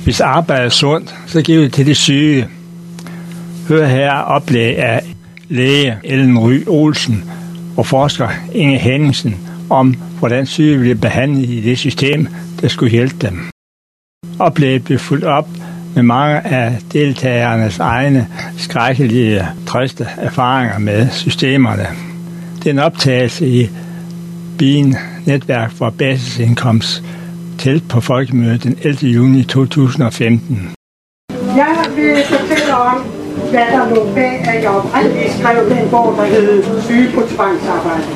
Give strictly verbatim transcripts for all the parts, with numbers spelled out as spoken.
Hvis arbejdet er sundt, så giver vi det til de syge. Hør her oplæg af læge Ellen Ry Olsen og forsker Inge Henningsen om, hvordan syge bliver behandlet i det system, der skulle hjælpe dem. Oplægget blev fulgt op med mange af deltagernes egne skrækkelige, triste erfaringer med systemerne. Det er en optagelse i B I N, Netværk for Basisindkomst, telt på Folkemødet den ellevte juni to tusind og femten. Jeg vil fortælle om, hvad der lå bag, at jeg oprindeligt skrev den bog, der hed Syge på tvangsarbejde.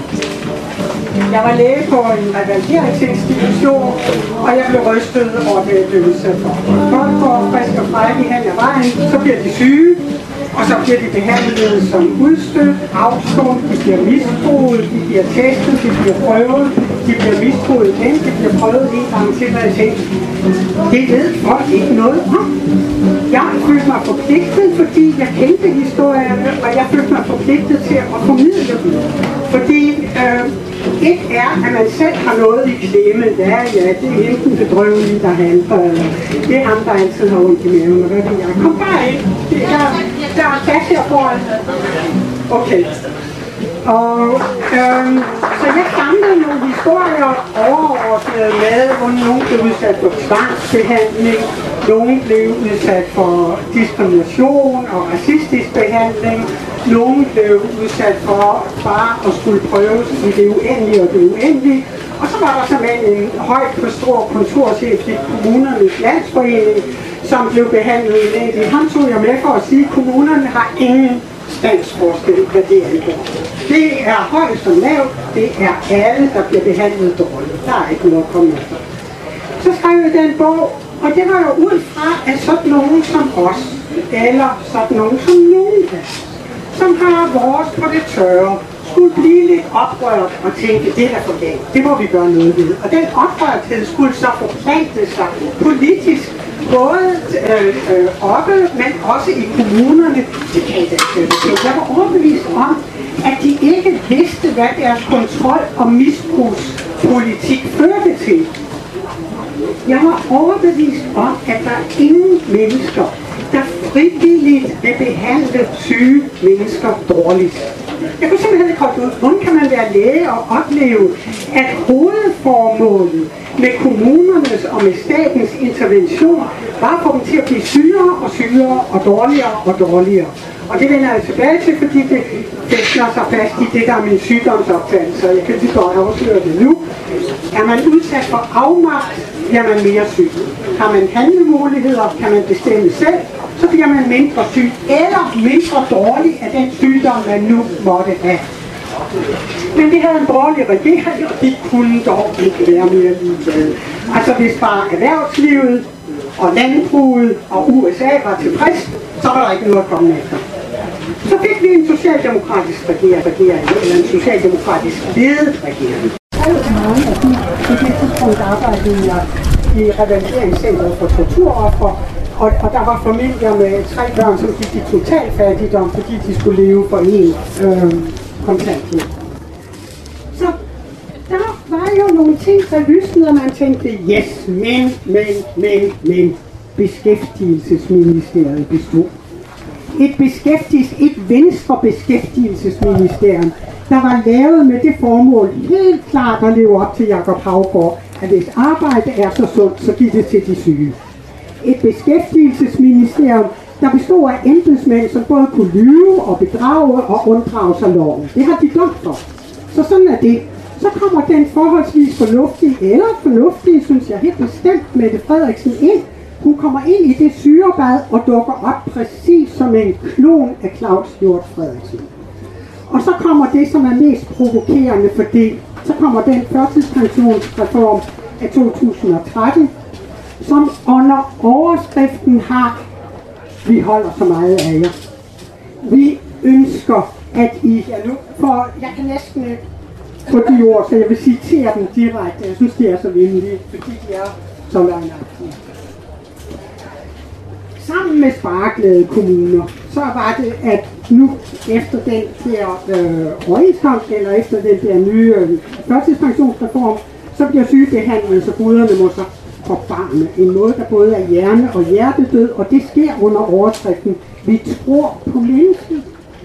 Jeg var læge på en revalideringsinstitution, og jeg blev rystet over det, jeg blev udsat for. Folk går frisk og frække hen ad vejen, så bliver de syge, og så bliver de behandlet som udstødt, afstået, de bliver misbruget, de bliver testet, de bliver prøvet, de bliver misbruget igen, de bliver prøvet en gang til, hvad jeg tænkte. Det ved folk ikke noget om. Jeg følte mig forpligtet, fordi jeg kendte historierne, og jeg følte mig forpligtet til at formidle dem. Fordi øh, et er, at man selv har noget i klemme. Ja, ja, det er enten bedrøveligt, der handler, eller det er ham, der altid har ondt i maven, og hvad ved jeg. Kom bare ind. Der, der er plads her foran. Okay. Og øhm, så jeg samlede nogle historier overordnet med, hvor nogen blev udsat for tvangsbehandling, nogen blev udsat for diskrimination og racistisk behandling, nogen blev udsat for bare at skulle prøves i det uendelige og det uendelige. Og så var der simpelthen en højt på stor kontorchef i Kommunernes Landsforening, som blev behandlet i enkelt. Han tog jeg med for at sige, at kommunerne har ingen standsforskel, hvad det angår. Det er højt som lavt, det er alle, der bliver behandlet dårligt. Der er ikke noget at komme efter. Så skrev jeg den bog, og det var jo ud fra, at sådan nogen som os, eller sådan nogen som nogen af os, som har vores på det tørre, skulle blive lidt oprørt og tænke, det er for galt, det må vi gøre noget ved. Og den oprørthed skulle så forplante sig politisk, både øh, øh, oppe, men også i kommunerne. Det kan jeg da Jeg var overbevist om, at de ikke vidste, hvad deres kontrol- og misbrugspolitik førte til. Jeg var overbevist om, at der er ingen mennesker, der frivilligt vil behandle syge mennesker dårligt. Jeg kunne simpelthen ikke holde ud. Hvordan kan man være læge og opleve, at hovedformålet med kommunernes og med statens intervention var at få dem til at blive sygere og sygere og dårligere og dårligere. Og det vender jeg tilbage til, fordi det fæstner sig fast i det, der er min sygdomsopfattelse. Jeg kan lige godt afsløre det nu. Er man udsat for afmagt, bliver man mere syg. Har man handlemuligheder, kan man bestemme selv, så bliver man mindre syg eller mindre dårlig af den sygdom, man nu måtte have. Men det havde en borgerlig regering, og de kunne dog ikke være mere ligeglade. Altså hvis bare erhvervslivet og landbruget og U S A var tilfreds, så var der ikke noget at komme efter. Så fik vi en socialdemokratisk regering, eller en socialdemokratisk ledet regering. Alt mange af de på det tidspunkt arbejdede jeg i revalideringscentret for torturofre, og, og der var familier med tre børn, som gik i total fattigdom, fordi de skulle leve for en øh, kontanthjælp. Så der var jo nogle ting, der lysnede, og man tænkte, yes, men, men, men, men, Beskæftigelsesministeriet bestod. Et beskæftigelses, et venstre beskæftigelsesministerium, der var lavet med det formål helt klart at leve op til Jacob Haugaard, at hvis arbejde er så sundt, så giv det til de syge. Et beskæftigelsesministerium, der bestod af embedsmænd, som både kunne lyve og bedrage og unddrage sig loven. Det har de dømt for. Så sådan er det. Så kommer den forholdsvis fornuftige, eller fornuftige, synes jeg helt bestemt, Mette Frederiksen ind. Hun kommer ind i det syrebad og dukker op præcis som en klon af Claus Hjort Frederiksen. Og så kommer det, som er mest provokerende for det. Så kommer den førtidspensionsreform af to tusind og tretten, som under overskriften har, vi holder så meget af jer. Vi ønsker, at I, ja nu, for jeg kan næsten få de ord, så jeg vil citere dem direkte. Jeg synes, de er så venlige, fordi de er så løgnagtige. Sammen med spareglade kommuner, så var det, at nu efter den der øh, overenskomst, eller efter den der nye øh, førtidspensionsreform, så bliver syge behandlet, så guderne må så forbarme. En måde, der både er hjerne- og hjertedød, og det sker under overskriften. Vi tror på mennesket.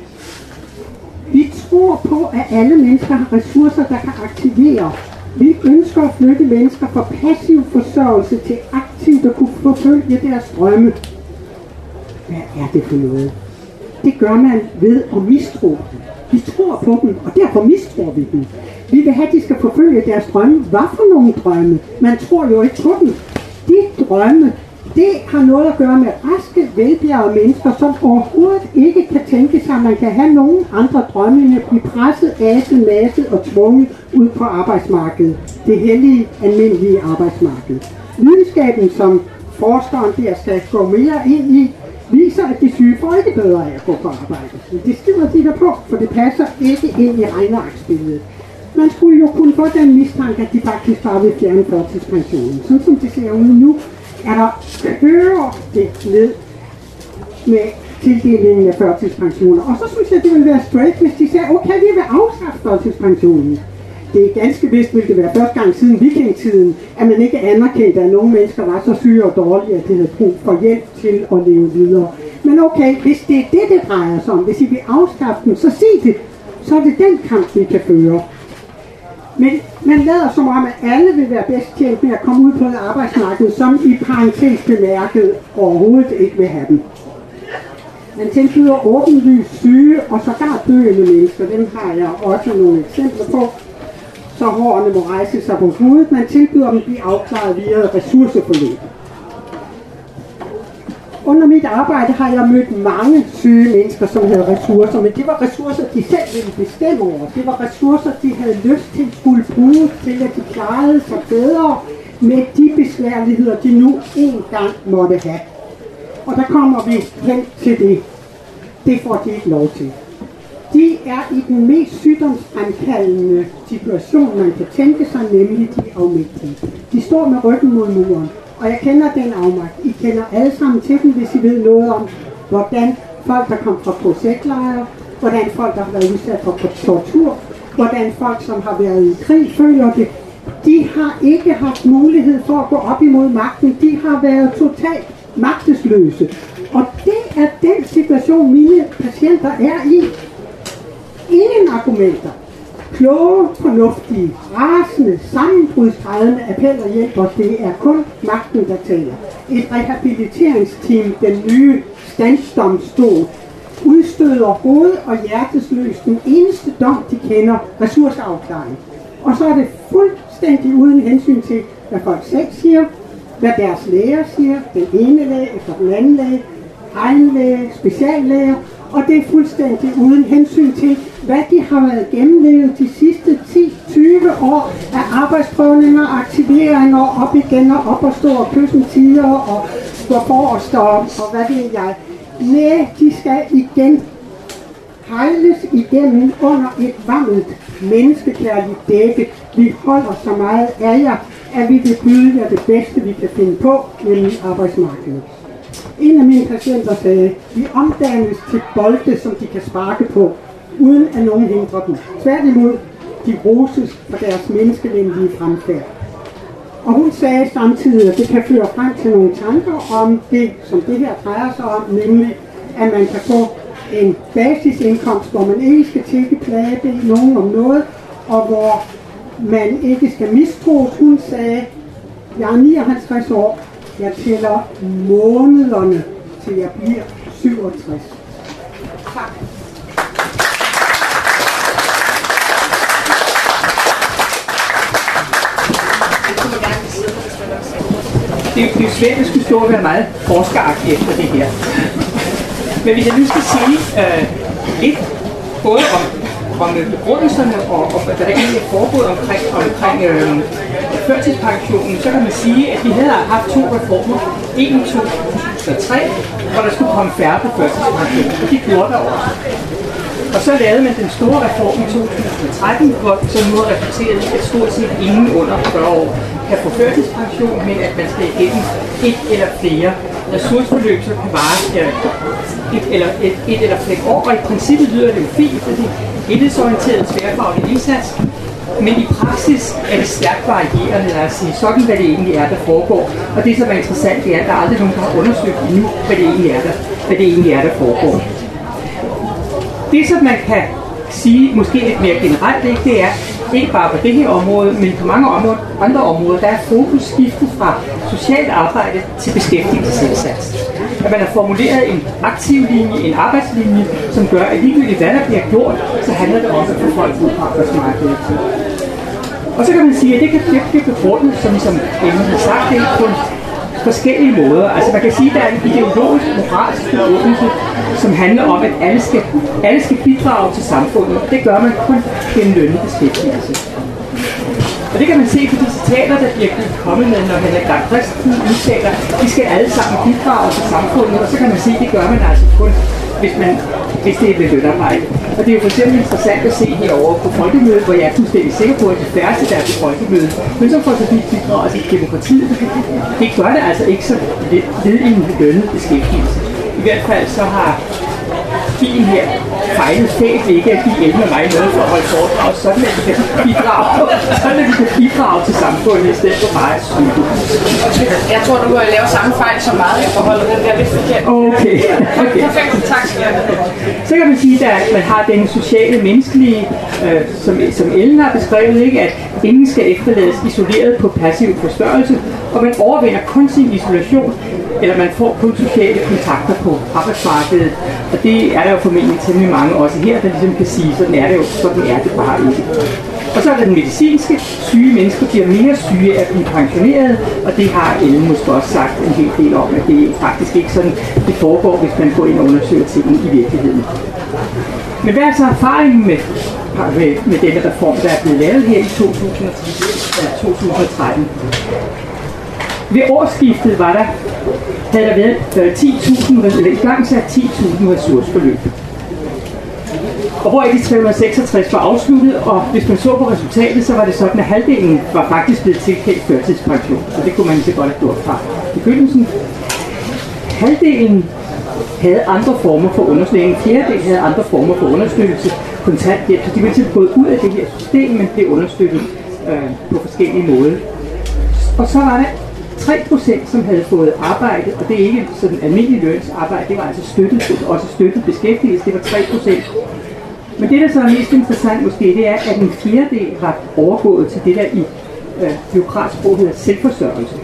Vi tror på, at alle mennesker har ressourcer, der kan aktivere. Vi ønsker at flytte mennesker fra passiv forsørgelse til aktivt at kunne forfølge deres drømme. Hvad er det for noget? Det gør man ved at mistro dem. Vi tror på dem, og derfor mistror vi dem. Vi vil have, at de skal forfølge deres drømme. Hvad for nogle drømme? Man tror jo ikke på dem. De drømme, det har noget at gøre med raske, velbjergede mennesker, som overhovedet ikke kan tænke sig, at man kan have nogen andre drømme, end at blive presset, aset, maset og tvunget ud på arbejdsmarkedet. Det hellige, almindelige arbejdsmarked. Videnskaben, som forskeren der skal gå mere ind i, viser, at de syge får ikke bedre af at gå på arbejde. Men det skriver de der på, for det passer ikke ind i regnearksbilledet. Man skulle jo kunne få den mistanke, at de faktisk bare vil fjerne førtidspensionen. Sådan som det ser ud nu, er der kører det ned med tildelingen af førtidspensioner. Og så synes jeg, det ville være straight, hvis de sagde, okay, vi vil afskaffe førtidspensionen. Det er ganske vist, vil det være første gang siden vikingtiden, at man ikke anerkendte, at nogle mennesker var så syge og dårlige, at de havde brug for hjælp til at leve videre. Men okay, hvis det er det, det drejer sig om, hvis I vil afskaffe dem, så sig det. Så er det den kamp, vi kan føre. Men man lader som om, at alle vil være bedst tjent med at komme ud på et arbejdsmarked, som i parentes bemærket overhovedet ikke vil have dem. Man tilbyder åbenlyst syge og sågar døende mennesker. Dem har jeg også nogle eksempler på. Så hårene må rejse sig på hovedet. Man tilbyder dem at blive afklaret via ressourceforløb. Under mit arbejde har jeg mødt mange syge mennesker, som havde ressourcer, men det var ressourcer, de selv ville bestemme over. Det var ressourcer, de havde lyst til skulle bruge til, at de klarede sig bedre med de besværligheder, de nu engang måtte have. Og der kommer vi hen til det. Det får de ikke lov til. De er i den mest sygdomsfremkaldende situation, man kan tænke sig, nemlig de afmægtige. De står med ryggen mod muren. Og jeg kender den afmagt. I kender alle sammen til den, hvis I ved noget om, hvordan folk, der kom fra K Z-lejre, hvordan folk, der har været udsat for tortur, hvordan folk, som har været i krig, føler det. De har ikke haft mulighed for at gå op imod magten. De har været totalt magtesløse. Og det er den situation, mine patienter er i. Ingen argumenter. Kloge, fornuftige, rasende, sammenbrudsgrædende appeller hjælper, det er kun magten, der taler. Et rehabiliteringsteam, den nye standsdomstol, udstøder hoved- og hjertesløst den eneste dom, de kender, ressourceafklaring. Og så er det fuldstændig uden hensyn til, hvad folk selv siger, hvad deres læger siger, den ene læge efter den anden læge, egen læge, speciallæger, og det er fuldstændig uden hensyn til, hvad de har været gennemlevet de sidste ti til tyve år af arbejdsprøvninger, aktiveringer, op igen og op og stå og kysse tider og gå forrest og, og hvad ved jeg. Nej, de skal igen hejles igennem under et varmt menneskekærligt dække. Vi holder så meget af jer, at vi vil byde jer det bedste, vi kan finde på, nemlig arbejdsmarkedet. En af mine patienter sagde, vi omdannes til bolde, som de kan sparke på, uden at nogen hindrer dem. Tværtimod, de roses for deres menneskevenlige fremfærd. Og hun sagde samtidig, at det kan føre frem til nogle tanker om det, som det her drejer sig om, nemlig at man kan få en basisindkomst, hvor man ikke skal tække plage nogen om noget, og hvor man ikke skal mistroes. Hun sagde, jeg er nioghalvtreds år, jeg tæller månederne, til jeg bliver syvogtres. Tak. Det er jo svært at skulle stå og være meget forskeragtig efter det her. Men hvis jeg nu skal sige øh, lidt, både om, om begrundelserne og, og hvad der egentlig er foregået omkring, omkring øh, førtidspensionen, så kan man sige, at vi havde haft to reformer. En i to tusind og tre, hvor der skulle komme færre på førtidspensionen, og de gjorde der også. Og så lavede man den store reform i to tusind og tretten, hvor, som nu har resulteret i, at stort set ingen under fyrre år kan få førtidspension, men at man skal igennem et eller flere ressourceforløb, så kan vare et eller, et, et eller flere år. Og i princippet lyder det jo fint, fordi helhedsorienteret tværfaglig indsats, Men i praksis er det stærkt varierende, lad os sige, sådan hvad det egentlig er, der foregår. Og det, som er interessant, det er, at der er aldrig nogen, der har undersøgt endnu, hvad det egentlig er, der, hvad det egentlig er, der foregår. Det, som man kan sige, måske lidt mere generelt, ikke, det er, ikke bare på det her område, men på mange områder, andre områder, der er fokus skiftet fra socialt arbejde til beskæftigelsesindsats. At man har formuleret en aktiv linje, en arbejdslinje, som gør, at ligegyldigt hvad der bliver gjort, så handler det om at få folk ud på arbejdsmarkedet. Og så kan man sige, at det kan blive begrundet, som, som Emma har sagt, det på forskellige måder. Altså man kan sige, at der er en ideologisk, moralsk begrundelse, som handler om, at alle skal, alle skal bidrage til samfundet. Det gør man kun gennem lønnet beskæftigelse. Og det kan man se på de citater, der bliver kommet med, når Henrik Dam Kristensen udtaler, de skal alle sammen bidrage til samfundet, og så kan man se, at det gør man altså kun, hvis, man, hvis det er ved lønarbejde. Og det er jo for eksempel interessant at se herovre på folkemødet, hvor jeg er fuldstændig sikker på, at de færreste, der er på folkemødet, men som får forbi bidrager til demokratiet, det gør det altså ikke så ved en lønnet beskæftigelse. I hvert fald så har bilen her fejlet fælt ikke at give Ellen og mig noget for at holde foredrag, sådan at vi kan bidrage, sådan at vi kan bidrage til samfundet i stedet for bare at syge. Jeg tror, du har lavet samme fejl som meget, jeg forholder den der lidt forkert. Okay. okay. Perfekt, tak skal jeg. Så kan man sige, at man har den sociale, menneskelige, øh, som, som Ellen har beskrevet, ikke, at ingen skal efterlades isoleret på passiv forsørgelse, og man overvinder kun sin isolation, eller man får kun sociale kontakter på arbejdsmarkedet. Og det er der jo formentlig temmelig mange også her, der ligesom kan sige, sådan er det jo, sådan er det bare ikke. Og så er der den medicinske. Syge mennesker bliver mere syge af at blive pensioneret, og det har Ellen måske også sagt en hel del om, at det er faktisk ikke sådan, det foregår, hvis man går ind og undersøger tingene i virkeligheden. Men hvad er så erfaringen med, med, med denne reform, der er blevet lavet her i to tusind og tretten? Ved årsskiftet var der, havde der været ti tusind, eller i gang sat ti tusind ressourceforløb. Og hvor de tre hundrede og seksogtres var afsluttet, og hvis man så på resultatet, så var det sådan, at halvdelen var faktisk blevet tilkendt førtidspension. Så det kunne man lige så godt have gjort fra begyndelsen. Halvdelen havde andre former for understøttelse. En fjerdedel havde andre former for understøttelse, kontanthjælp. Så de var simpelthen gået ud af det her system, men blev understøttet øh, på forskellige måder. Og så var der tre procent, som havde fået arbejde, og det er ikke sådan almindelig lønsarbejde, det var altså støttet, også støttet beskæftigelse, det var tre procent. Men det, der så er mest interessant måske, det er, at en fjerdedel var overgået til det, der i øh, bureaukratsprog hedder selvforsørgelse.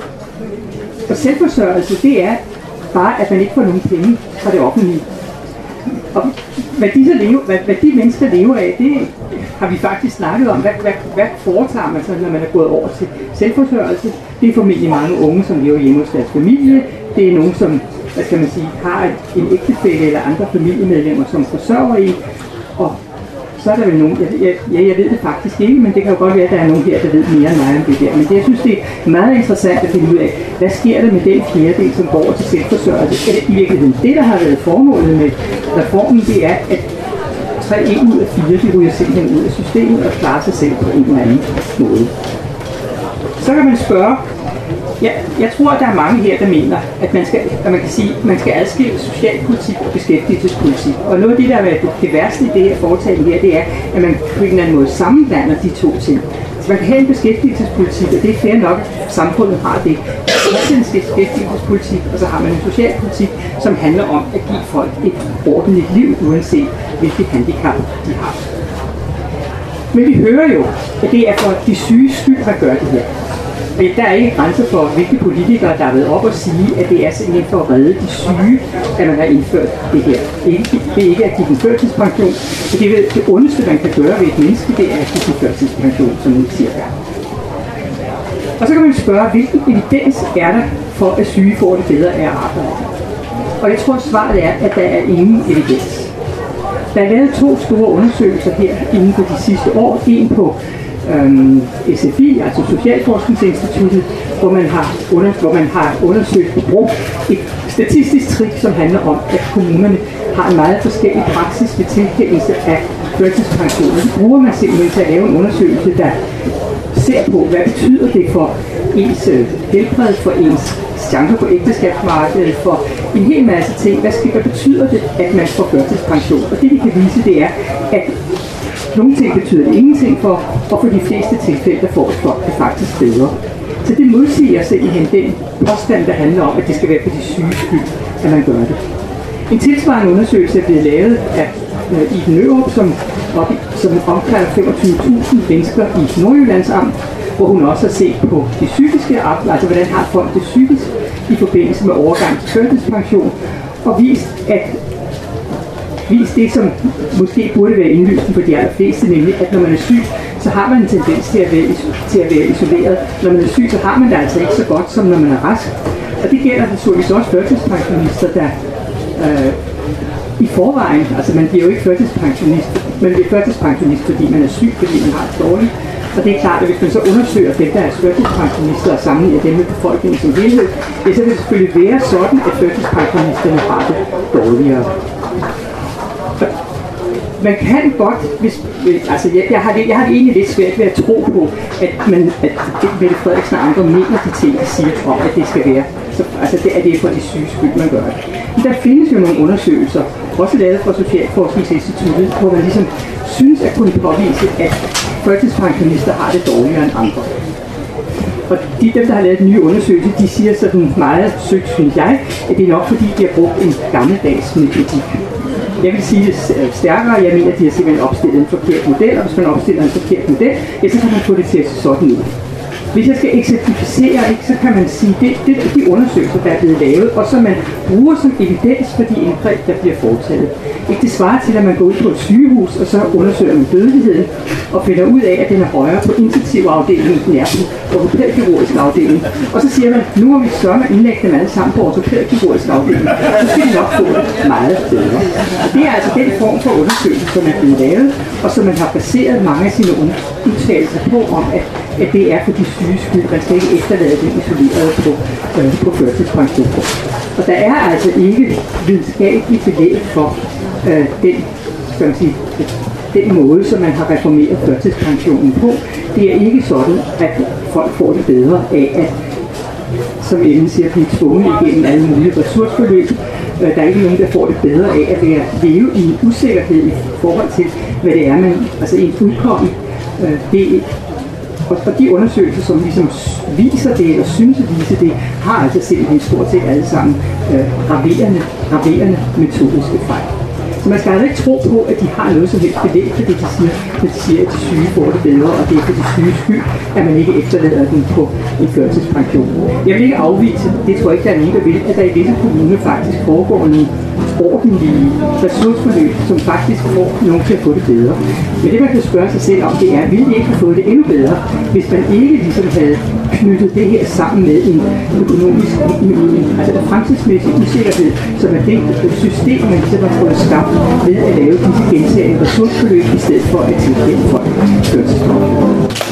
Og selvforsørgelse, det er bare, at man ikke får nogen penge fra det offentlige. Og hvad de, lever, hvad, hvad de mennesker lever af, det har vi faktisk snakket om. Hvad, hvad, hvad foretager man så, når man er gået over til selvforsørgelse? Det er formentlig mange unge, som lever hjemme hos deres familie. Det er nogen, som hvad skal man sige, har en ægtefælle eller andre familiemedlemmer, som forsørger en. Og så er der vel nogen, jeg, jeg, ja, jeg ved det faktisk ikke, men det kan jo godt være, at der er nogen her, der ved mere end mig om det der. Men det, jeg synes, det er meget interessant at finde ud af, hvad sker der med den fjerdedel, som går over til selvforsørgelse? I virkeligheden, det, der har været formålet med reformen, det er, at tre en ud af fire, de ryger simpelthen ud af systemet og klarer sig selv på en eller anden måde. Så kan man spørge, ja, jeg tror, at der er mange her, der mener, at man skal, at man kan sige, at man skal adskille socialpolitik og beskæftigelsespolitik. Og noget af det, der er det, det værste i det her foretagende her, det er, at man på en eller anden måde sammenblander de to ting. Så man kan have en beskæftigelsespolitik, og det er fair nok, at samfundet har det. Så har man en beskæftigelsespolitik, og så har man en socialpolitik, som handler om at give folk et ordentligt liv, uanset hvilket handicap de har. Men vi hører jo, at det er for de syge skyld, der gør det her. Der er ikke grænser for, hvilke politikere, der har været op og sige, at det er simpelthen for at redde de syge, at man har indført det her. Det er ikke at give dem førtidspension, for det, det ondeste, man kan gøre ved et menneske, det er at give dem førtidspension, som man siger der. Og så kan man spørge, hvilken evidens er der for, at syge får det bedre af at arbejde? Og jeg tror, at svaret er, at der er ingen evidens. Der er lavet to store undersøgelser her inden for de sidste år. En på øhm, S F I, altså Socialforskningsinstituttet, hvor man har, under, hvor man har undersøgt og brugt et statistisk trik, som handler om, at kommunerne har en meget forskellig praksis ved tilkendelse af førtidspension. Det bruger man simpelthen til at lave en undersøgelse, der ser på, hvad betyder det for ens helbred, for ens chancer på ægteskabsmarkedet, for en hel masse ting. Hvad, skal, hvad betyder det, at man får førtidspension? Og det, vi kan vise, det er, at nogle ting betyder det ingenting for, og for de fleste tilfælde, der får folk det faktisk bedre. Så det modsiger simpelthen den påstand, der handler om, at det skal være for de syge skyld, at man gør det. En tilsvarende undersøgelse er blevet lavet af øh, Iben Nørup, som, op, som omkring femogtyve tusind mennesker i Nordjyllands Amt, hvor hun også har set på det psykiske, altså hvordan har folk det psykisk i forbindelse med overgang til førtidspension, og vist, at vist det, som måske burde være indlysende for de allerfleste, nemlig at når man er syg, så har man en tendens til at være, til at være isoleret. Når man er syg, så har man det altså ikke så godt, som når man er rask. Og det gælder naturligvis også førtidspensionister, der øh, i forvejen, altså man bliver jo ikke førtidspensionist, man bliver førtidspensionist, fordi man er syg, fordi man har det dårligt. Og det er klart, at hvis man så undersøger dem, der er førtidspensionister og sammenligner dem med befolkningen som helhed, det så vil det selvfølgelig være sådan, at førtidspensionisterne har det dårligere. Man kan godt, hvis, altså jeg, jeg, har det, jeg har det egentlig lidt svært ved at tro på, at, man, at Mette Frederiksen og andre mener de ting, de siger om, at det skal være. Så, altså det, at det er for de syge skyld, man gør det. Men der findes jo nogle undersøgelser, også lavet fra Socialforskningsinstituttet, hvor man ligesom synes at kunne påvise, at førtidspensionister har det dårligere end andre. Og de, dem, der har lavet den nye undersøgelse, de siger sådan meget søgt, synes jeg, at det er nok fordi, de har brugt en gammeldags metodik. Jeg vil sige det stærkere, jeg mener, at de har simpelthen opstillet en forkert model, og hvis man opstiller en forkert model, ja, så kan man få det til at se sådan ud. Hvis jeg skal eksemplificere, ikke, så kan man sige, det, det er de undersøgelser, der er blevet lavet, og som man bruger som evidens for de indgreb, der bliver foretaget. Ikke det svarer til, at man går ud på et sygehus, og så undersøger man dødeligheden, og finder ud af, at den er højere på intensivafdelingen, end den er på ortopædkirurgisk afdeling. Og så siger man, nu har vi sørget at indlægge dem alle sammen på ortopædkirurgisk afdeling, så skal de nok få det meget bedre. Og det er altså den form for undersøgelse, som er blevet lavet, og som man har baseret mange af sine udtalelser på, om at, at det er for de syge skyld, man skal ikke efterlade dem isoleret på, øh, på førtidspension. Og der er altså ikke videnskabeligt belæg for øh, den, skal man sige, den måde, som man har reformeret førtidspensionen på. Det er ikke sådan, at folk får det bedre af at, som Ellen siger, blive tvunget igennem alle mulige ressourceforløb. Øh, der er ikke nogen, der får det bedre af at være, leve i en usikkerhed i forhold til, hvad det er, man, altså ens udkomme. Øh, det Og de undersøgelser, som ligesom viser det, eller synes at vise det, har altså simpelthen stort set alle sammen øh, graverende, graverende metodiske fejl. Så man skal altså ikke tro på, at de har noget som helst belæg for det, de siger, når de siger, at de syge får det bedre, og det er for de syge skyld, at man ikke efterlader dem på en førtidspension. Jeg vil ikke afvise, det tror jeg ikke, der er nogen, der vil, at der i visse kommuner faktisk foregår nogle ordentlige ressourceforløb, som faktisk får nogen til at få det bedre. Men det, man kan spørge sig selv om, det er, ville de ikke have fået det endnu bedre, hvis man ikke ligesom havde knyttet det her sammen med en økonomisk, altså en fremtidsmæssig usikkerhed, som er det system, man ligesom har fået skabt ved at lave disse gentagende ressourceforløb, i stedet for at tilkende folk førtidspension.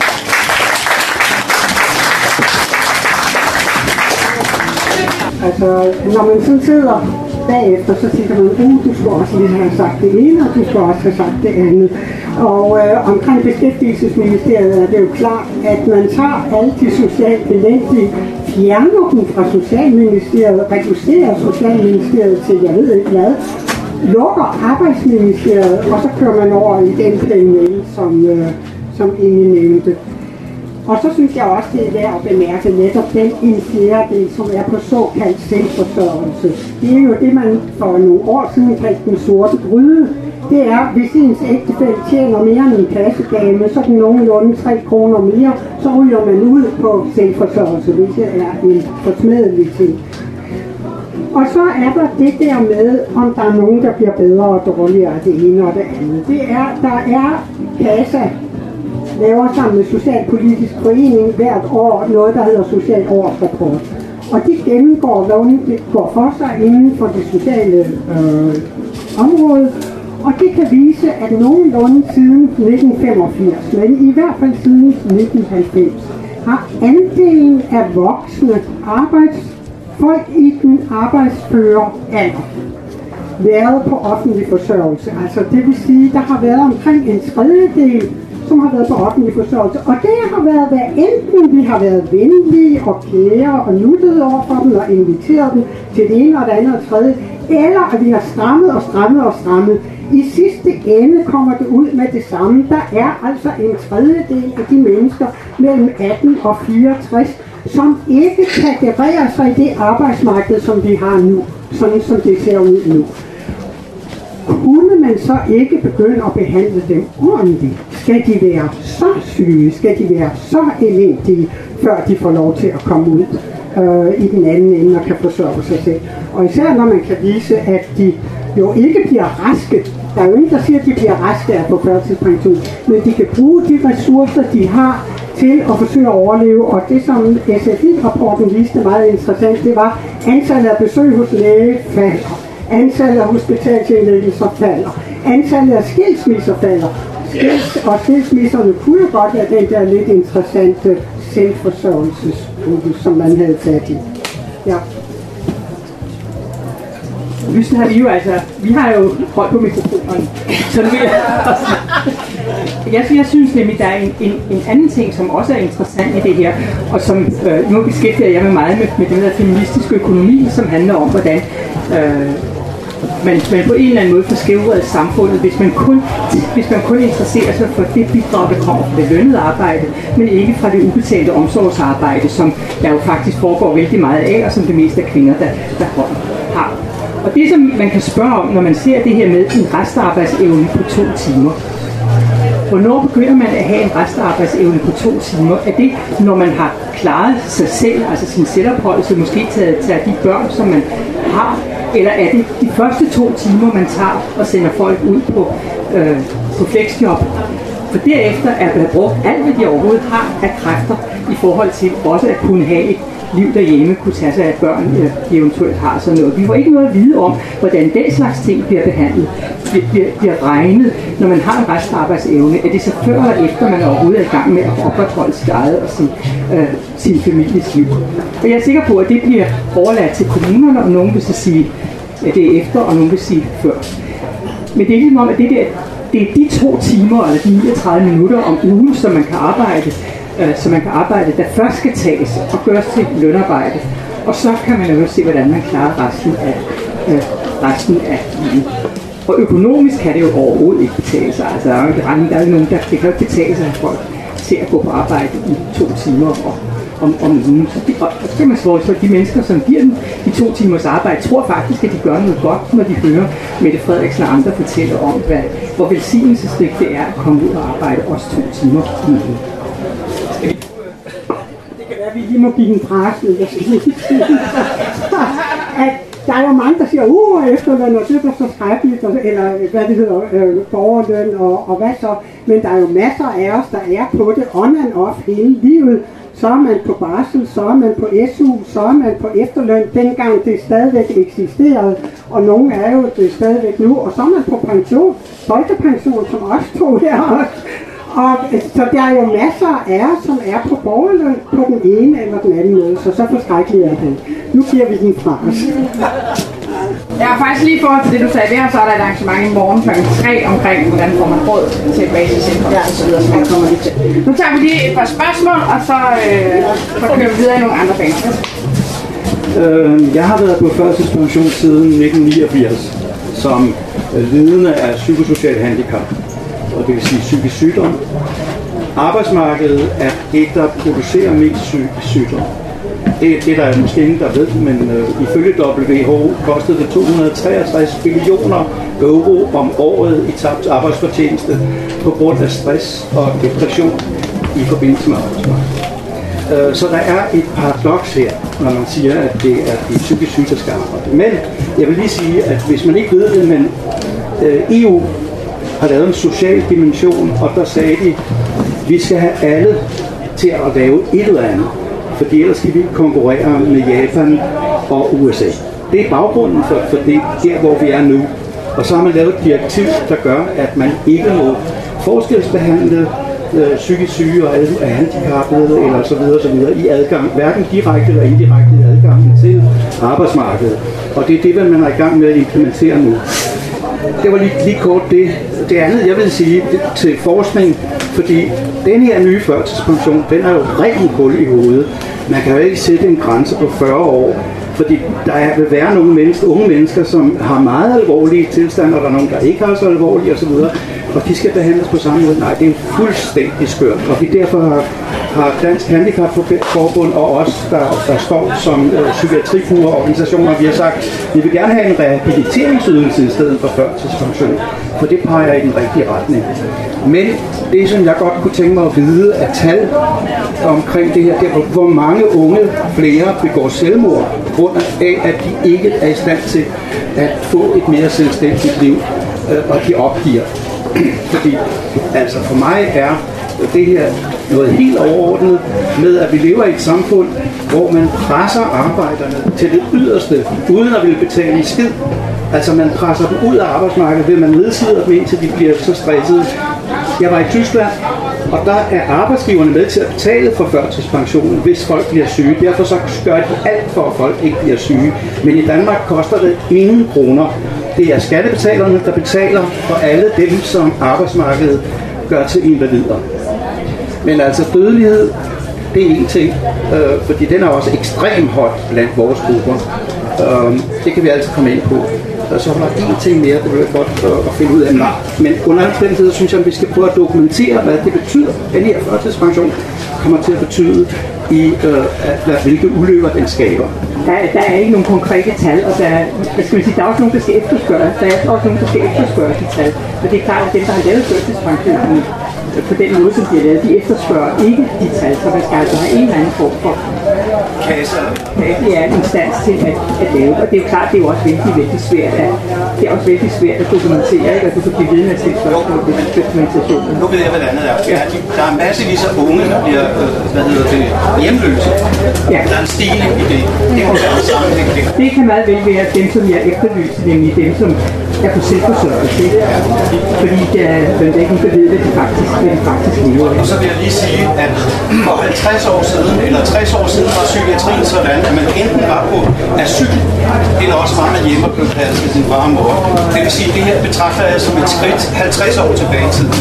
Altså, når man sådan sidder bagefter, så tænker man, uh, du skulle også lige have sagt det ene, og du skulle også have sagt det andet. Og øh, omkring Beskæftigelsesministeriet er det jo klart, at man tager alle de socialt elendige, fjerner dem fra Socialministeriet, reducerer Socialministeriet til, jeg ved ikke hvad, lukker Arbejdsministeriet, og så kører man over i den kriminelle, som, øh, som ingen nævnte. Og så synes jeg også, det er værd at bemærke netop den en fjerdedel, som er på såkaldt selvforsørgelse. Det er jo det, man for nogle år siden kaldte den sorte gryde. Det er, hvis ens ægtefælle tjener mere end en kassedame, så den nogenlunde tre kroner mere, så ryger man ud på selvforsørgelse, hvilket er en forsmedelig ting. Og så er der det der med, om der er nogen, der bliver bedre og dårligere af det ene og det andet. Det er, der er Kasa, laver sammen med Socialpolitisk Forening hvert år noget, der hedder Social Årsrapport. Og de gennemgår, hvad går for sig inden for det sociale øh, område, og det kan vise, at nogenlunde siden nitten femogfirs, men i hvert fald siden nitten halvfems, har andelen af voksne arbejdsfolk i den arbejdsføre alder været på offentlig forsørgelse. Altså det vil sige, der har været omkring en tredjedel, som har været på offentlig forsørgelse. Og det har været, hvad enten vi har været venlige og kære og nuttede over for dem og inviteret dem til det ene og det andet og tredje, eller at vi har strammet og strammet og strammet. I sidste ende kommer det ud med det samme. Der er altså en tredjedel af de mennesker mellem atten og fireogtres, som ikke kan gerere sig i det arbejdsmarked, som vi har nu, sådan som det ser ud nu. Kunne man så ikke begynde at behandle dem ordentligt? Skal de være så syge? Skal de være så elendige, før de får lov til at komme ud øh, i den anden ende og kan forsørge sig selv? Og især når man kan vise, at de jo ikke bliver raske. Der er jo ingen, der siger, at de bliver raske af på førtidspension, men de kan bruge de ressourcer, de har til at forsøge at overleve. Og det, som S F I-rapporten viste meget interessant, det var, antallet af besøg hos læge falder. Antallet af hospitalsindlæggelser falder. Antallet af skilsmisser falder. Skils, og skilsmisserne kunne jo godt være den der lidt interessante selvforsørgelsesgruppe, som man havde taget i. Ja. Lysten har vi jo altså, vi har jo højt på mikrofonerne. Så nu jeg, jeg, jeg synes nemlig, der er en, en, en anden ting, som også er interessant i det her, og som øh, nu beskæftiger jeg mig meget med, med den der feministiske økonomi, som handler om, hvordan øh, man, man på en eller anden måde får skævredet samfundet, hvis man, kun, hvis man kun interesserer sig for det bidrag, der kommer fra det lønnede arbejde, men ikke fra det ubetalte omsorgsarbejde, som der jo faktisk foregår vældig meget af, og som det meste af kvinder, der, der har. Og det, som man kan spørge om, når man ser det her med en restarbejdsevne på to timer, hvornår begynder man at have en restarbejdsevne på to timer? Er det, når man har klaret sig selv, altså sin selvopholdelse, måske taget, taget de børn, som man har, eller er det de første to timer, man tager og sender folk ud på, øh, på flexjob? For derefter er der brugt alt, hvad de overhovedet har af kræfter i forhold til også at kunne have et liv derhjemme, kunne tage sig af børn, de eventuelt har sådan noget. Vi får ikke noget at vide om, hvordan den slags ting bliver behandlet, bliver, bliver regnet, når man har en restarbejdsevne. Er det så før eller efter, man overhovedet er i gang med at opretholde sit eget og sin, øh, sin families liv? Og jeg er sikker på, at det bliver overladt til kommunerne, og nogen vil så sige, at det er efter, og nogen vil sige før. Men det er ligesom om, at det, der, det er de to timer, eller de niogtredive minutter om ugen, som man kan arbejde, så man kan arbejde, der først skal tages og gøres til lønarbejde. Og så kan man jo se, hvordan man klarer resten af, øh, resten af livet. Og økonomisk kan det jo overhovedet ikke betale sig. Altså, der er jo ikke, der er jo nogen, der det kan ikke betale sig, at folk ser at gå på arbejde i to timer og, om, om ugen. Så, de, og, og så kan man svare, at de mennesker, som giver dem de to timers arbejde, tror faktisk, at de gør noget godt, når de hører Mette Frederiksen og andre fortælle om, hvad, hvor velsignelsesrigt det er at komme ud og arbejde også to timer om ugen. Det kan være, at vi lige må give en præsel, jeg skal lige sige. At der er jo mange, der siger, uh, efterløn, og det er så skrækkeligt, eller hvad det hedder, øh, borgerløn, og, og hvad så. Men der er jo masser af os, der er på det on and off hele livet. Så er man på barsel, så er man på S U, så er man på efterløn, dengang det stadigvæk eksisterede, og nogle er jo det stadigvæk nu, og så er man på pension, folkepension, som også tog her også. Og, så der er jo masser af os, som er på borgerløn på den ene eller den anden måde, så så forskrækkeligt er det. Nu giver vi den fra os. Jeg har faktisk lige forhold til det, du sagde der, så er der et arrangement i morgen klokken tre omkring, hvordan får man råd til basisindkomst og så videre, så man kommer lige til. Nu tager vi lige et par spørgsmål, og så, øh, så kører vi videre i nogle andre baner. Øh, jeg har været på førtidspension siden nitten niogfirs som lidende af psykosocial handicap, og det vil sige psykisk sygdom. Arbejdsmarkedet er det, der producerer mest psykisk sygdom. Det, det der er måske ingen, der ved, men øh, ifølge W H O kostede det to hundrede og treogtres billioner euro om året i tabt arbejdsfortjeneste på grund af stress og depression i forbindelse med arbejdsmarkedet. Øh, så der er et paradoks her, når man siger, at det er de psykisk syge, der skal arbejde. Men jeg vil lige sige, at hvis man ikke ved det, men øh, E U har lavet en social dimension, og der sagde de, at vi skal have alle til at lave et eller andet, fordi ellers skal vi konkurrere med Japan og U S A. Det er baggrunden for, for det, der, hvor vi er nu. Og så har man lavet et direktiv, der gør, at man ikke må forskelsbehandle øh, psykisk syge og handicappede eller så videre, så videre i adgang, hverken direkte eller indirekte i adgangen til arbejdsmarkedet. Og det er det, man er i gang med at implementere nu. Det var lige, lige kort det. Det andet, jeg vil sige det, til forskning, fordi den her nye førtidspension, den er jo rent hul i hovedet. Man kan jo ikke sætte en grænse på fyrre år, Fordi der vil være nogle mennesker, unge mennesker, som har meget alvorlige tilstande, og der er nogen, der ikke har så alvorlige osv., og de skal behandles på samme måde. Nej, det er fuldstændig skørt, og vi derfor har, har Dansk Handicapforbund og os, der, der står som øh, psykiatribrugerorganisationer, vi har sagt, vi vil gerne have en rehabiliteringsydelse i stedet for førtidspension, for det peger i den rigtige retning. Men det, som jeg godt kunne tænke mig at vide, er tal omkring det her, det er, hvor mange unge flere begår selvmord, på grund af, at de ikke er i stand til at få et mere selvstændigt liv, øh, og de opgiver. Fordi altså for mig er det her noget helt overordnet med, at vi lever i et samfund, hvor man presser arbejderne til det yderste, uden at ville betale en skid. Altså man presser dem ud af arbejdsmarkedet, ved man nedslider dem, indtil de bliver så stressede. Jeg var i Tyskland, og der er arbejdsgiverne med til at betale for førtidspensionen, hvis folk bliver syge. Derfor så gør de alt for, at folk ikke bliver syge. Men i Danmark koster det ingen kroner. Det er skattebetalerne, der betaler for alle dem, som arbejdsmarkedet gør til invalider. Men altså dødelighed, det er en ting, øh, fordi den er også ekstremt høj blandt vores grupper. Øh, det kan vi altid komme ind på. Og så var der en ting mere, det vil jeg godt at finde ud af. Men under omstændigheder synes jeg, at vi skal prøve at dokumentere, hvad det betyder. Den her førtidspension kommer til at betyde i, øh, at, hvilke ulykker den skaber. Der, der er ikke nogen konkrete tal, og der, hvad skal man sige, der er også nogen, der skal efterspørge. Der er også nogen, der skal efterspørge de tal. Og det er klart, at dem, der har lavet førtidspensionen på den måde, som de har lavet, de efterspørger ikke de tal, så man skal altså have en eller anden form for kasse. Det er en instans til at, at lave, og det er jo klart, det er jo også vældig, vældig svært at, det er også vældig svært at dokumentere, ikke? Og du kan blive ved med at stille spørgsmål til dokumentationen. Nu ved jeg, hvad det andet er. Ja. Der er massevis af unge, der bliver, hvad hedder det, hjemløse. Ja. Der er en stigning i det. Det kan være en sammenhæng. Det kan meget vel være dem, som jeg efterlyser, nemlig dem, som er på selvforsørgelse. Fordi der, der er ikke nogen, der ved, hvad de faktisk, hvad de faktisk lever. Og så vil jeg lige sige, at for halvtreds år siden, eller tres år siden, var psykiatrien sådan, at man enten var på asyl, eller også var man hjemme og blev passet til sin far og mor. Det vil sige, at det her betragter jeg som et skridt halvtreds år tilbage i tiden.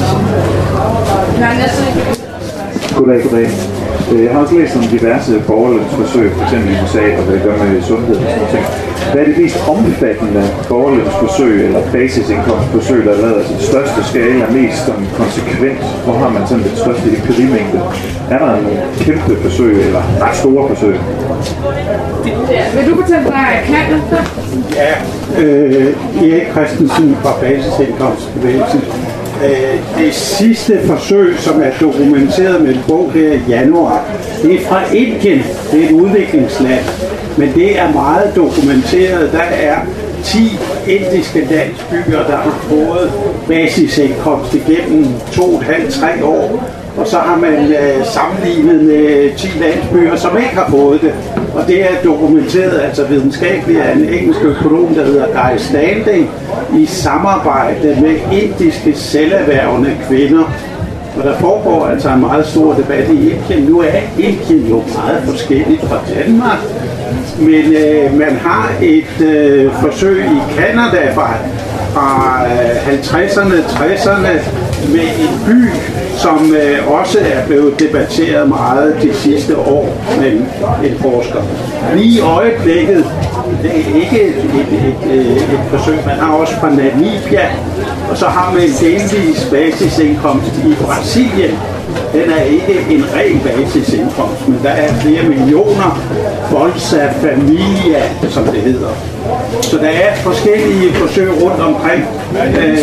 Goddag, goddag. Jeg har også læst om diverse borgerlønsforsøg, f.eks. i U S A, og hvad det gør med sundhed og sådan ting. Hvad er det mest omfattende borgerlønsforsøg eller basisindkomstforsøg, der er lavet af den største skala, mest som konsekvent? Hvor har man sådan den største empirimængde? Er der nogle kæmpe forsøg eller ret store forsøg? Vil du fortælle dig, kan det? Ja, øh, Erik Christensen fra Basisindkomstbevægelsen. Det sidste forsøg, som er dokumenteret med en bog her i januar, det er fra Indien. Det er et udviklingsland, men det er meget dokumenteret. Der er ti indiske landsbyer, der har fået basisindkomst igennem to og et halvt til tre år. Og så har man øh, sammenlignet med ti landsbyer, som ikke har fået det. Og det er dokumenteret altså videnskabeligt af en engelsk økonom, der hedder Guy Standing, i samarbejde med indiske selverhvervende kvinder. Og der foregår altså en meget stor debat i Indien. Nu er Indien jo meget forskelligt fra Danmark, men øh, man har et øh, forsøg i Canada fra, fra halvtredserne, tresserne med en by, som øh, også er blevet debatteret meget de sidste år med en forsker. Lige i øjeblikket, det er ikke et, et, et, et, et forsøg, man har også fra Namibia, og så har man en delvis basisindkomst i Brasilien. Den er ikke en ren basisindkomst, men der er flere millioner Bolsa Familia, som det hedder. Så der er forskellige forsøg rundt omkring. Øh,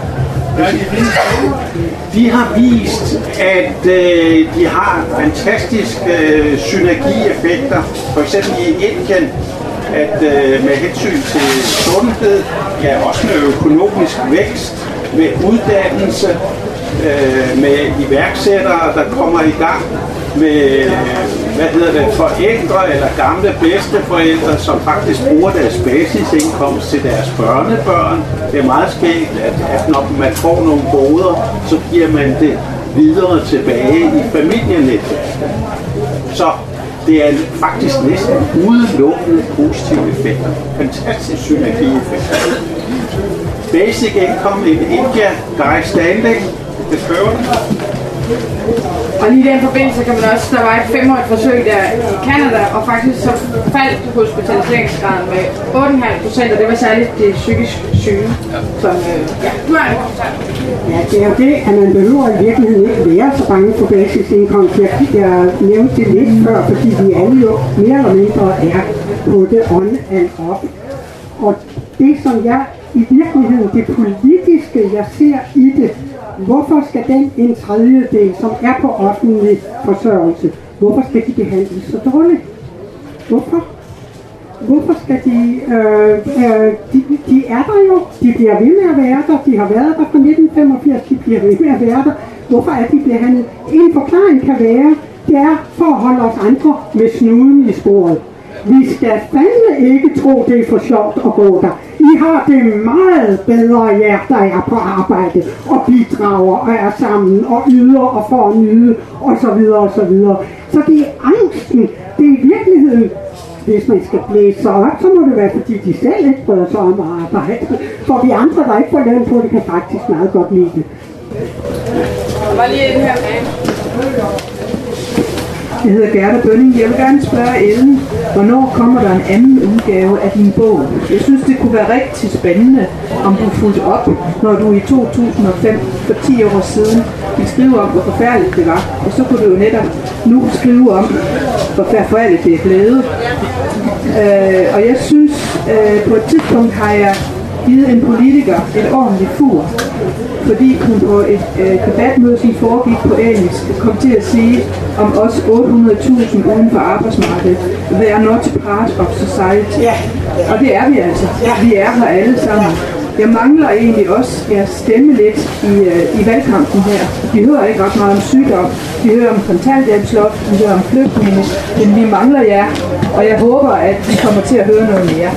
De har vist, at øh, de har fantastiske øh, synergieffekter, for eksempel i Indien, at øh, med hensyn til sundhed, ja også med økonomisk vækst, med uddannelse, øh, med iværksættere, der kommer i gang, med hvad hedder det, forældre eller gamle bedsteforældre, som faktisk bruger deres basisindkomst til deres børnebørn. Det er meget skægt, at, at når man får nogle goder, så giver man det videre tilbage i familienetværket. Så det er faktisk næsten udelukkende positive effekter. Fantastisk synergieffekter. Basic income in India, Guy Standing, det fører Og lige i den forbindelse kan man også, der var et femårigt forsøg der i Canada, og faktisk så faldt hospitaliseringsgraden med otte komma fem procent, og det var særligt de psykisk syge. Som, øh, ja, du har en kommentar. Ja, det er jo det, at man behøver i virkeligheden ikke være så bange for basisindkomst. Jeg, jeg nævnte det lidt før, fordi vi alle jo mere eller mindre er på det on and off. Og det, som jeg i virkeligheden, det politiske, jeg ser i det, hvorfor skal den en tredjedel, som er på offentlig forsørgelse, hvorfor skal de behandles så dårligt? Hvorfor? Hvorfor skal de, øh, øh, de, de er der jo, de bliver ved med at være der, de har været der fra nitten femogfirs, de bliver ved med at være der. Hvorfor er de behandlet? En forklaring kan være, det er for at holde os andre med snuden i sporet. Vi skal fandme ikke tro, det er for sjovt at gå der. I har det meget bedre, jer, der er på arbejde og bidrager og er sammen og yder og får at nyde og så videre og så videre. Så det er angsten, det er i virkeligheden, hvis man skal blæse sig op, så må det være, fordi de selv ikke bryder sig om at arbejde. For vi andre, der ikke får løn på det, kan faktisk meget godt lide det. Der var lige en her med. Jeg hedder Gerda Bønning. Jeg vil gerne spørge Ellen, hvornår kommer der en anden udgave af din bog? Jeg synes, det kunne være rigtig spændende, om du fulgte op, når du i to tusind og fem, for ti år siden, ville skrive om, hvor forfærdeligt det var. Og så kunne du jo netop nu skrive om, hvor forfærdeligt det er blevet. Øh, og jeg synes, øh, på et tidspunkt har jeg givet en politiker et ordentligt fur, fordi hun på et øh, debatmøde, som foregik på engelsk, kom til at sige om os otte hundrede tusind uden for arbejdsmarkedet, they are not part of society. Ja. Og det er vi altså. Ja. Vi er her alle sammen. Jeg mangler egentlig også jeres stemme lidt i, øh, i valgkampen her. Vi hører ikke ret meget om sygdom, vi hører om kontanthjælpsloft, vi hører om flygtninge, men vi mangler jer, og jeg håber, at vi kommer til at høre noget mere.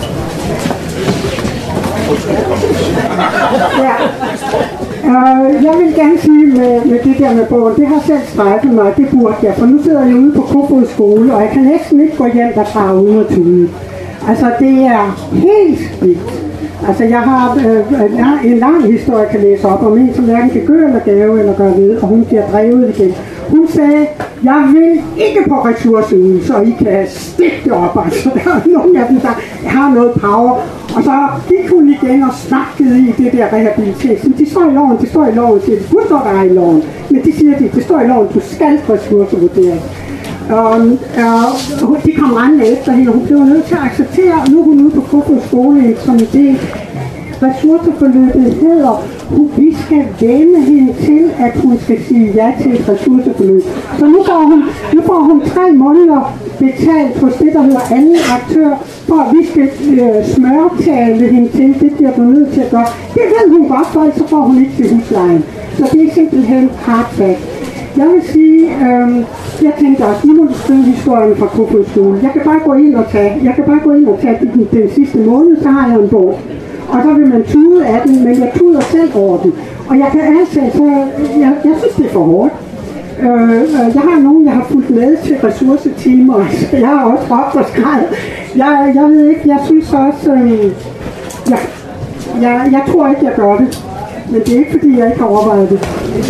Ja. Uh, jeg vil gerne sige med, med det der med bogen, det har selv strejfet mig, det burde jeg, for nu sidder jeg ude på Kofod skole, og jeg kan næsten ikke gå hjem derfra uden at tude. Altså det er helt vildt. Altså jeg har øh, en lang historie, jeg kan læse op om en, som hverken kan gøre eller gave eller gøre ved, og hun bliver drevet igen. Hun sagde, jeg vil ikke på ressourceydelse, så I kan stikke det op. Altså der er nogle af dem, der har noget power. Og så gik hun igen og snakkede i det der rehabilitering. De står i loven, det står i loven, siger de, du står der i loven. Men de siger, de, det står i loven, du skal ressourcevurdere. Um, uh, de kom rendende efter hende, og hun blev nødt til at acceptere, nu er hun ude på Kofod skole som idé. Ressourceforløbet hedder, vi skal vende hende til, at hun skal sige ja til et ressourceforløb. Så nu får hun, nu får hun tre måneder betalt hos det, der hedder anden aktør, for at vi skal øh, smørtale hende til, det bliver hun nødt til at gøre. Det ved hun godt, for ellers så får hun ikke til huslejen. Så det er simpelthen hard fact. Jeg vil sige, øh, jeg tænkte også, nu må du skrive historien fra Kofod skole. Jeg kan bare gå ind og tage, jeg kan bare gå ind og tage den, den sidste måned, så har jeg en bog. Og så vil man tude af den, men jeg tuder selv over den. Og jeg kan altså, så jeg, jeg synes, det er for hårdt. Øh, jeg har nogen, jeg har fulgt med til ressourcetimer, så jeg har også råbt og skrevet. Jeg, jeg ved ikke, jeg synes også, øh, jeg, jeg, jeg tror ikke, jeg gør det. Men det er ikke, fordi jeg ikke har overvejet det.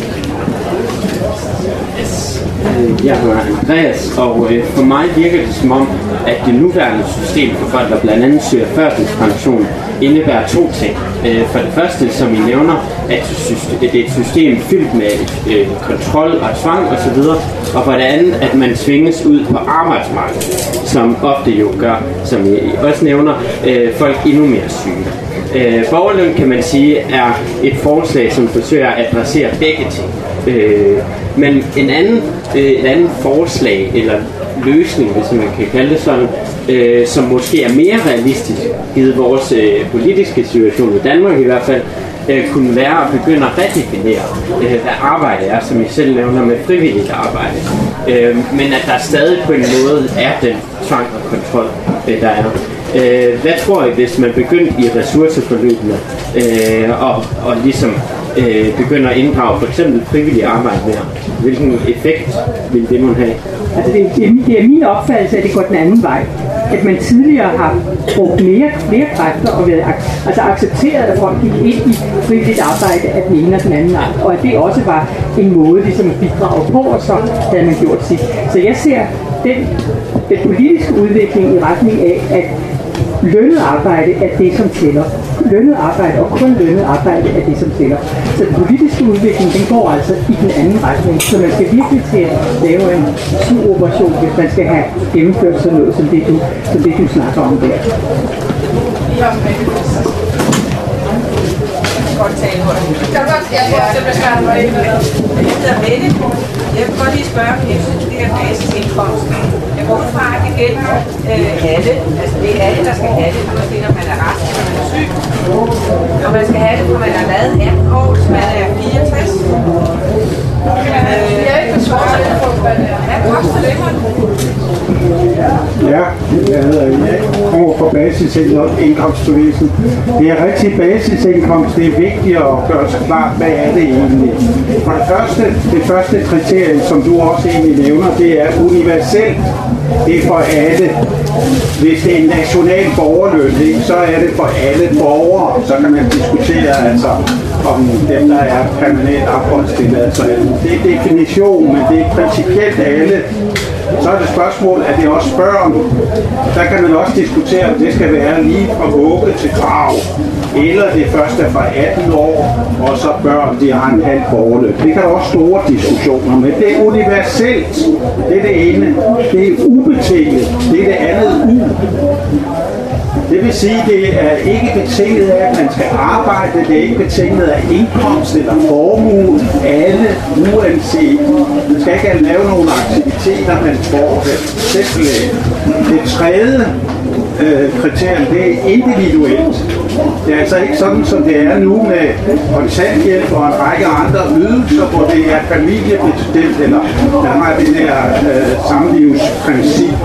Jeg hedder Andreas, og øh, for mig virker det som om, at det nuværende system for folk, der blandt andet søger førtidspension, indebærer to ting. Øh, for det første, som I nævner, at det er et system fyldt med øh, kontrol og tvang osv., og for det andet, at man tvinges ud på arbejdsmarkedet, som ofte jo gør, som I også nævner, øh, folk endnu mere syge. Øh, borgerløn, kan man sige, er et forslag, som forsøger at adressere begge ting. Øh, men en anden, øh, et andet forslag, eller løsning, hvis man kan kalde det sådan, øh, som måske er mere realistisk, givet vores øh, politiske situation i Danmark i hvert fald, øh, kunne være at begynde at redefinere, øh, hvad arbejde er, som I selv nævner med frivilligt arbejde. Øh, men at der stadig på en måde er den tvang og kontrol, øh, der er. Øh, hvad tror I, hvis man begyndte i ressourceforløbene øh, og, og ligesom øh, begynder at inddrage for eksempel frivillig arbejde mere? Hvilken effekt vil det måtte have? Altså det, det, det er min opfattelse, at det går den anden vej. at man tidligere har brugt mere, flere kræfter og været ak- altså accepteret, at folk gik ind i frivilligt arbejde af den ene og den anden art, og at det også var en måde ligesom at bidrage på, og så havde man gjort sit. Så jeg ser den, den politiske udvikling i retning af, at lønnet arbejde er det, som tæller. Lønnet arbejde, og kun lønnet arbejde er det, som tæller. Så den politiske udvikling, den går altså i den anden retning. Så man skal virkelig til at lave en superoperation, hvis man skal have gennemført sådan noget, som det du, som det, du snakker om der. Jeg vil godt lige spørge, om jeg synes, det her basisindkomst. Jeg går ud fra, at det gælder øh, alle. Altså det er alle, der skal have det, uanset om man er rask eller man er syg. Og man skal have det, når man er lavet atten år, hvis man er fireogtres. Jeg er ikke forsvaret for, hvad koster det for? Ja, jeg hedder jeg kommer fra basisindkomstbevægelsen. Det er rigtig basisindkomst. Det er vigtigt at gøre sig klart, hvad er det egentlig. For det første, det første kriterie, som du også egentlig nævner, det er universelt. Det er for alle. Hvis det er en national borgerløn, så er det for alle borgere. Så kan man diskutere altså, om dem, der er permanent opholdstilladelse. Det er definition, men det er principielt alle. Så er det spørgsmål, at det også børn. Der kan man også diskutere, om det skal være lige fra vugge til grav. Eller det første er fra atten år, og så børn, de har en halv borgerløn. Det kan der også store diskussioner med. Det er universelt. Det er det ene. Det er ubetinget. Det er det andet u. Det vil sige, at det er ikke betinget af, at man skal arbejde. Det er ikke betinget af indkomst eller formue. Alle, uanset. Man skal ikke lave nogle aktiviteter, man får det. Simpelthen. Det tredje øh, kriterium, det er individuelt. Det er altså ikke sådan, som det er nu med kontanthjælp og en række andre ydelser, hvor det er familiebestemt, eller der har det der øh, samlivsprincip.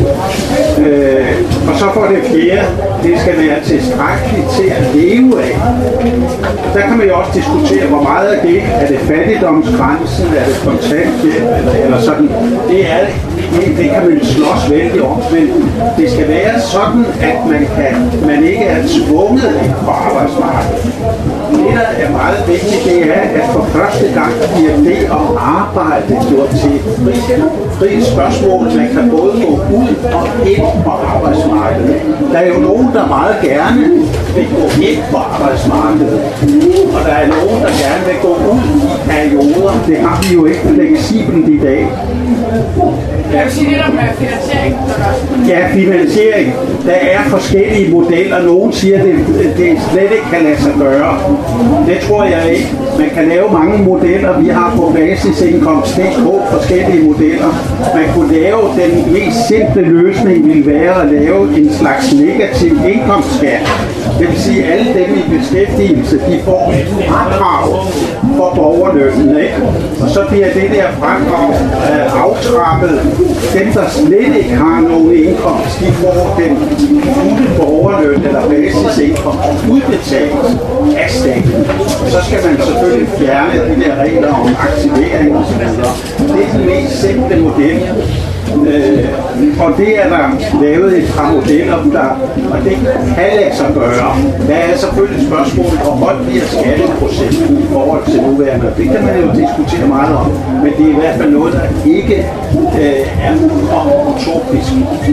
Øh, og så for det fjerde, det skal være tilstrækkeligt til at leve af. Der kan man jo også diskutere, hvor meget af det er det fattigdomsgrænsen, er det kontanthjælp, eller, eller sådan. Det er det, det kan man slås vældig om, men det skal være sådan, at man, kan, man ikke er tvunget ind på arbejdsmarkedet. Det, der er meget vigtigt, det er, at for første gang bliver det at arbejde gjort til et fri, fri spørgsmål. Man kan både gå ud og ind på arbejdsmarkedet. Der er jo nogen, der meget gerne vil gå ind på arbejdsmarkedet, og der er nogen, der gerne vil gå ud i perioder. Det har vi jo ikke fleksibelt i dag. Jeg vil sige lidt om finansiering. Ja, finansiering. Der er forskellige modeller. Nogle siger, at det, det slet ikke kan lade sig gøre. Det tror jeg ikke. Man kan lave mange modeller. Vi har på basisindkomst på forskellige modeller. Man kunne lave den mest simple løsning, ville være at lave en slags negativ indkomstskat. Det vil sige, at alle dem i beskæftigelse, de får et fradrag for borgerlønnen, ikke? Og så bliver det der fradrag øh, aftrappet. Dem, der slet ikke har nogen indkomst, de får den fulde borgerløn eller basisindkomst udbetalt af staten. Så skal man selvfølgelig fjerne de der regler om aktivering og så videre. Det er den mest simple model. Øh, og det er der lavet et par modeller, der, og det kan lade sig gøre. Der er selvfølgelig et spørgsmål, hvor højt bliver skatteprocenten i forhold til nuværende. Det kan man jo diskutere meget om, men det er i hvert fald noget, der ikke øh, er utopisk.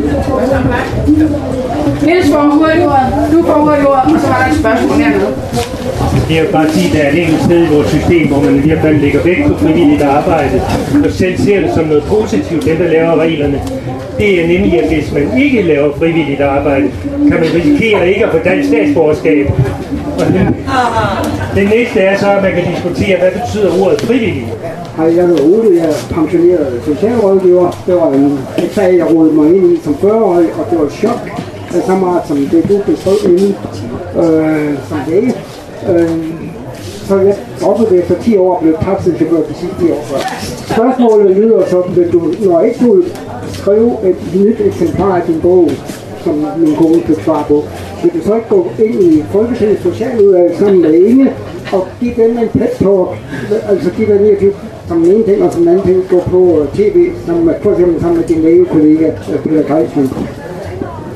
Niels får hurtigt ordet, du får hurtigt ordet, og så var der et spørgsmål hernede. Det er jo bare at sige, at der er et enkelt sted i vores system, hvor man i hvert fald lægger vægt på frivilligt arbejde, og selv ser det som noget positivt, den der laver reglerne. Det er nemlig, at hvis man ikke laver frivilligt arbejde, kan man risikere ikke at få dansk statsborgerskab. Og den, den næste er så, at man kan diskutere, hvad betyder ordet frivilligt. Hej, jeg hedder Ole, jeg er pensioneret socialrådgiver. Det var en sag, jeg rodede mig ind i som fyrre-årig, og det var et chok. Det er så meget som det, du beskrev inden øh, som læge. Øh, så jeg droppede det efter ti år og blev taxichauffør på sidste ti år før. Spørgsmålet lyder så, at du, når ikke du skrive et nyt eksemplar af din bog, som min kone fik svar på, vil du så ikke gå ind i Folketingets socialudvalg sammen med Inge og give dem en pep-talk, altså give dem en som den ene ting og som den anden ting gå på tv, som, for eksempel sammen med din lægekollega Peter Kreisman.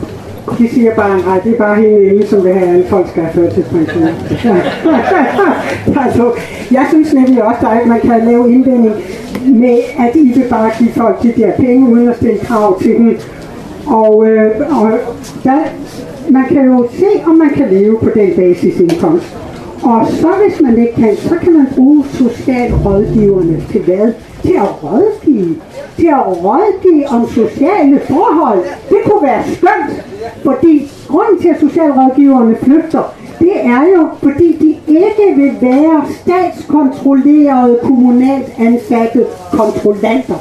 De siger bare, nej, det er bare hende inde, som vil have, at folk skal have førtidspension. Altså, jeg synes nemlig også, at man kan lave indvending med, at I vil bare give folk de der penge, uden at stille krav til dem. Og, øh, og der, man kan jo se, om man kan leve på den basisindkomst. Og så hvis man ikke kan, så kan man bruge socialrådgiverne til hvad? Til at rådgive. Til at rådgive om sociale forhold. Det kunne være skønt, fordi grunden til, at socialrådgiverne flygter, det er jo, fordi de ikke vil være statskontrollerede, kommunalt ansatte kontrollanter.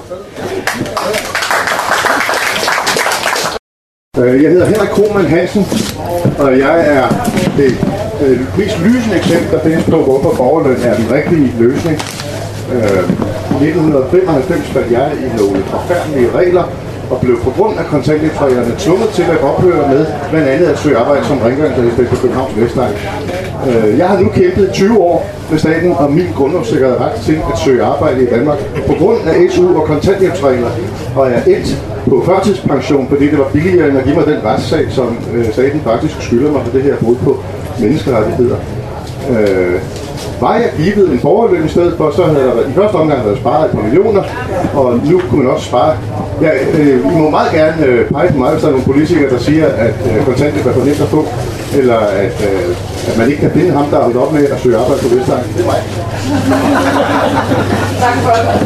Jeg hedder Henrik Krohmann Hansen, og jeg er det øh, mest lysende eksempel, der findes på, hvorfor borgerløn er den rigtige løsning. Øh, I nitten femoghalvfems faldt jeg i nogle forfærdelige regler, og blev på grund af kontanthjælpsreglerne tvunget til at ophøre med blandt andet at søge arbejde som rengøringsassistent på Københavns Vestegn. Øh, jeg har nu kæmpet tyve år med staten om min grundlovssikrede ret til at søge arbejde i Danmark på grund af S U og kontanthjælpsregler, og jeg er endt på førtidspension, fordi det var billigere end at give mig den retssag, som øh, staten faktisk skylder mig for det her brud på menneskerettigheder. Øh, var jeg givet en borgerløn i stedet for, så havde der været, i første omgang været sparet et par millioner, og nu kunne man også spare. Ja, øh, I må meget gerne øh, pege på mig, hvis der er nogle politikere, der siger, at øh, kontanthjælp er for nemt at få, eller at, øh, at man ikke kan finde ham, der er holdt op med at søge arbejde på Vestegn. Det er mig. Tak for det.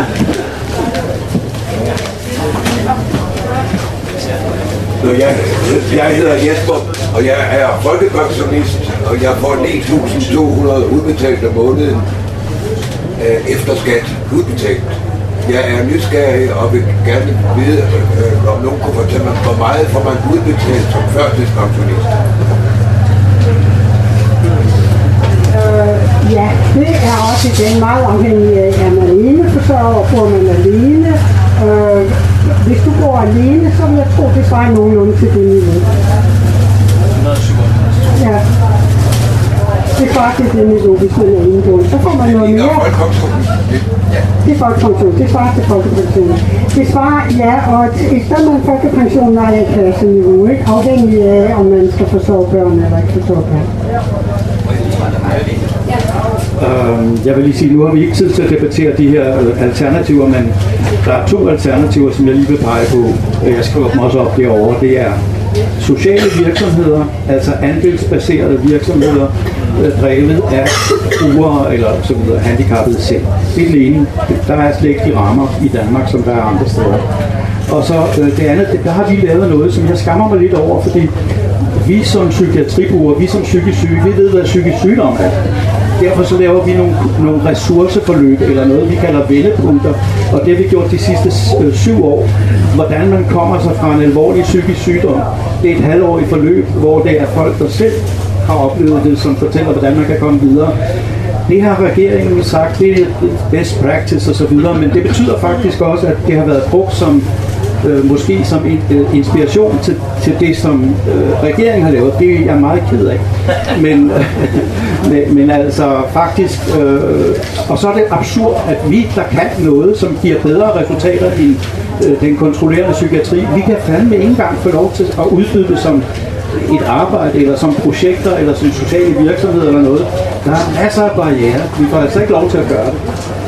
Jeg, jeg hedder Jesper, og jeg er folkepensionist, og jeg får ni tusind to hundrede udbetalt om måneden øh, efter skat udbetalt. Jeg er nysgerrig og vil gerne vide, øh, om nogen kunne fortælle mig, hvor meget får man udbetalt som førtidspensionist. Øh, ja, det er også igen meget afhængig af, er man alene forsørger, bor man alene. Øh, hvis du bor alene, så vil jeg tro, det svarer nogenlunde til det niveau. Ja. Det svarer til det niveau, hvis man er indgående. Så får man noget mere. Det er folkepension. Det svarer til folkepension. Det svarer, ja, og i stedet med folkepension er det et klasseniveau, ikke? Afhængig af, om man skal forsørge børn eller ikke forsørge børn. Uh, jeg vil lige sige, nu har vi ikke tid til at debattere de her uh, alternativer, men der er to alternativer, som jeg lige vil pege på. Jeg skriver dem også op derovre. Det er sociale virksomheder, altså andelsbaserede virksomheder, uh, drevet af brugere eller så videre, handicappede selv. Det er det ene. Der er slet ikke de rammer i Danmark, som der er andre steder. Og så uh, det andet, der har vi lavet noget, som jeg skammer mig lidt over, fordi vi som psykiatribrugere, vi som psykisk syge, vi ved, hvad psykisk sygdom er. Derfor så laver vi nogle, nogle ressourceforløb, eller noget, vi kalder vendepunkter, og det har vi gjort de sidste øh, syv år. Hvordan man kommer sig fra en alvorlig psykisk sygdom. Det er et halvårigt forløb, hvor det er folk, der selv har oplevet det, som fortæller, hvordan man kan komme videre. Det har regeringen sagt, det er best practice osv., men det betyder faktisk også, at det har været brugt som Øh, måske som en, øh, inspiration til, til det, som øh, regeringen har lavet. Det er jeg meget ked af. Men, øh, men, men altså faktisk, øh, og så er det absurd, at vi, der kan noget, som giver bedre resultater end øh, den kontrollerende psykiatri, vi kan fandme ikke engang få lov til at udbyde det som et arbejde, eller som projekter, eller som sociale virksomheder eller noget. Der er masser af barrierer. Vi får altså ikke lov til at gøre det.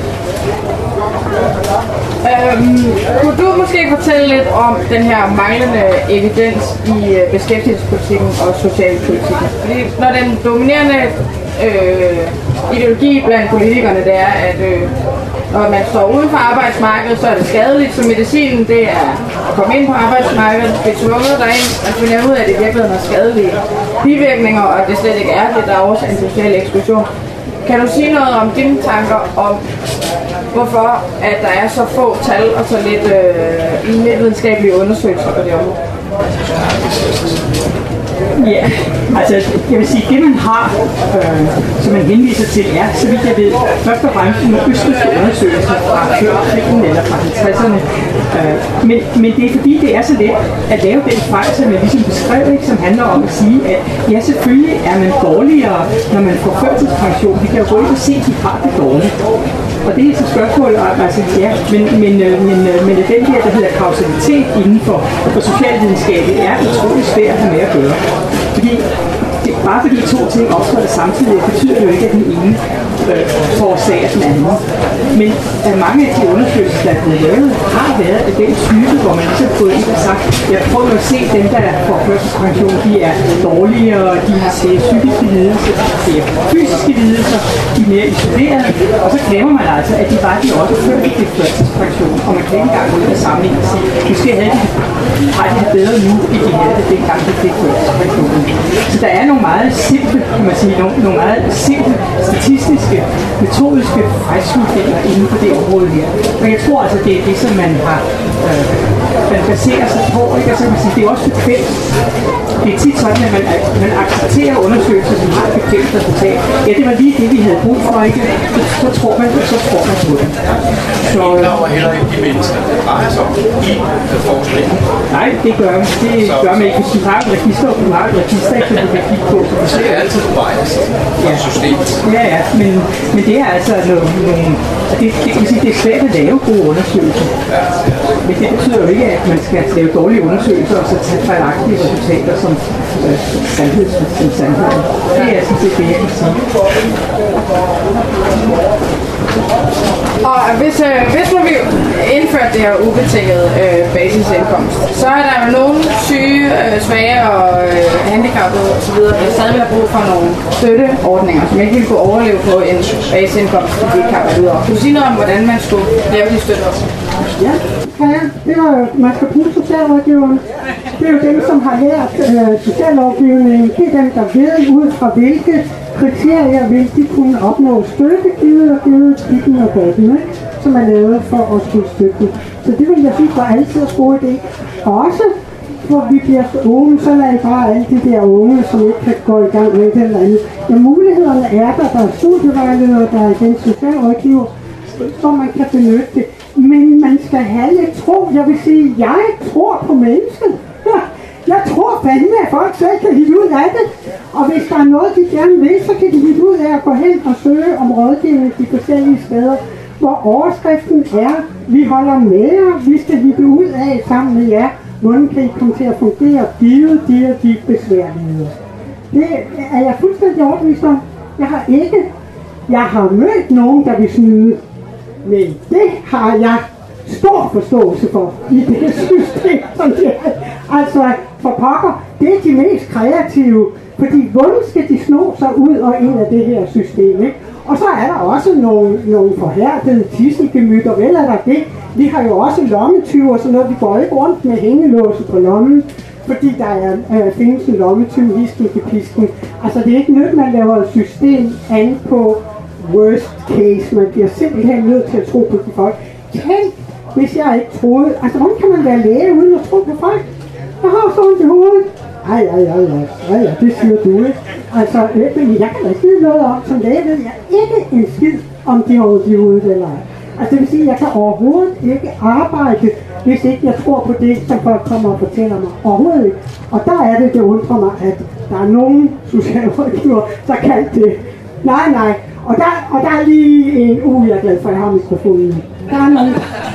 Øhm, kunne du måske fortælle lidt om den her manglende evidens i øh, beskæftigelsespolitikken og socialpolitikken? Fordi når den dominerende øh, ideologi blandt politikerne, det er, at øh, når man står uden for arbejdsmarkedet, så er det skadeligt, så medicinen det er at komme ind på arbejdsmarkedet, det er tvunget derind, at finde ud af, at det i virkeligheden har skadelige bivirkninger, og at det slet ikke er det, der er også en social eksklusion. Kan du sige noget om dine tanker om, hvorfor at der er så få tal og så lidt øh, videnskabelige undersøgelser på det område? Ja, altså jeg vil sige, det man har, øh, som man henviser til, er, så vidt jeg ved, først og fremmest nogle østrigske undersøgelser fra før krigen eller fra halvtredserne. Øh, men, men det er fordi, det er så let at lave den fejl, som jeg ligesom beskrev, ikke, som handler om at sige, at ja, selvfølgelig er man dårligere, når man får førtidspension. Vi kan jo gå ind og se, at de har det dårligt. Og det er så spørgsmålet om, altså ja, men, men, men, men den der, der hedder kausalitet inden for, for socialvidenskabet, er utrolig svært at have med at gøre. Fordi det, bare fordi to ting optræder samtidig, betyder det jo ikke, at den ene øh, forårsager den anden. Men at mange af de undersøgelser, der er blevet lavet, har været af den type, hvor man ligesom har fået ind og sagt, jeg prøver at se dem, der får førtidspension, de er dårligere, de har set psykiske lidelser, de har fysiske lidelser, de er mere isolerede, og så glemmer man altså, at de var de også før de fik førtidspension, og man kan ikke engang gå ud og sammenligne og sige, måske havde de, har de det bedre nu, end de havde det dengang, de fik førtidspension. Så der er nogle meget simple, kan man sige, nogle, nogle meget simple statistiske, metodiske fejlslutninger inden for det område her. Og jeg tror altså, det er det, som man har øh, man baserer sig på, ikke? Og så kan man sige, det er også bekvemt. Det er tit sådan, at man, man accepterer undersøgelser, som har et bekvemt resultat. Ja, det var lige det, vi havde brug for, ikke? Så, så tror man, så tror man på det. Så øh, inddrager heller ikke de mennesker, der drejer sig om i forskningen. Nej, det gør man. Det så, gør man ikke. Hvis du har et register, og du har et register, ikke, så du kan kigge på. Så det er altid biased for systemet. Ja, ja, men, men det er altså nogle... nogle det, det, kan sige, det er svært at lave gode undersøgelser. Ja, ja. Men det betyder jo ikke, at man skal lave dårlige undersøgelser og så tage fejlagtige resultater som øh, sandhed. Som sandhed. Det er sådan set det, jeg kan sige. Og hvis, øh, hvis man vil indføre det her ubetinget øh, basisindkomst, så er der jo nogle syge, øh, svage og øh, handicappede osv., der stadig vil have brug for nogle støtteordninger, som ikke vil kunne overleve på en basisindkomst, fordi de ikke har været videre. Kan du sige noget om, hvordan man skulle lave de støtteordninger? Ja, ja, det var jo, man skal bruge socialrådgiverne. Det er jo dem, som har lært øh, sociallovgivningen. Det er dem, der ved ud fra hvilke kriterier vil de kunne opnå støtte, givet og givet kiggen og baden, som er lavet for at skulle støtte. Så det vil jeg sige var altid en god idé. Også hvor vi bliver så unge, så lader I bare alle de der unge, som ikke kan gå i gang med det eller andet. Ja, mulighederne er der, der er studievejledere, der er den socialrådgiver, så man kan benytte det. Men man skal have lidt tro. Jeg vil sige, jeg tror på mennesket. Jeg tror fandme, at folk selv kan hitte ud af det. Og hvis der er noget, de gerne vil, så kan de hitte ud af at gå hen og søge om rådgivning de forskellige steder, hvor overskriften er, vi holder med jer, vi skal hitte ud af sammen med jer, hvordan kan I komme til at fungere, givet de og de besværligheder. Det er jeg fuldstændig overbevist om. Jeg har ikke, jeg har mødt nogen, der vil snyde, men det har jeg stor forståelse for i det system, som det er. Altså, for pokker, det er de mest kreative, fordi hvordan skal de sno sig ud og ind af det her system, ikke? Og så er der også nogle, nogle forhærdede tisselgemytter, vel er der det. Vi har jo også lommetyve og sådan noget, vi går ikke rundt med hængelåse på lommen, fordi der er, øh, findes en lommetyve, hisken til pisken. Altså, det er ikke nødt, man laver et system an på worst case. Man bliver simpelthen nødt til at tro på de folk. Tænk, hvis jeg ikke troede, altså hvordan kan man være læge uden at tro på folk? Jeg har så ondt i hovedet. Ej, ej, ej, ej, ej, ej, det siger du, ikke? Altså, øh, jeg kan da ikke vide noget om, som læge ved jeg ikke en skid, om de har ondt i hovedet eller ej. Altså, det vil sige, at jeg kan overhovedet ikke arbejde, hvis ikke jeg tror på det, som folk kommer og fortæller mig. Overhovedet ikke. Og der er det, det undrer mig, at der er nogen socialrådgiver, der kan det. Nej, nej. Og der, og der er lige en... Uh, jeg er glad for, at jeg har mikrofonen. Der er, nogle,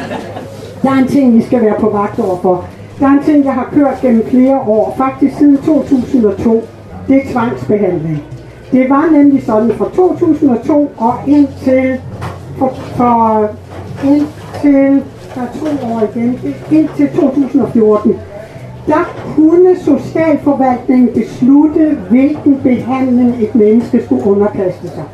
der er en ting, vi skal være på vagt overfor. Der er en ting, jeg har kørt gennem flere år, faktisk siden to tusind og to. Det er tvangsbehandling. Det var nemlig sådan fra to tusind og to og indtil, for, for, indtil der er to år igen, indtil to tusind og fjorten. Der kunne socialforvaltningen beslutte, hvilken behandling et menneske skulle underkaste sig.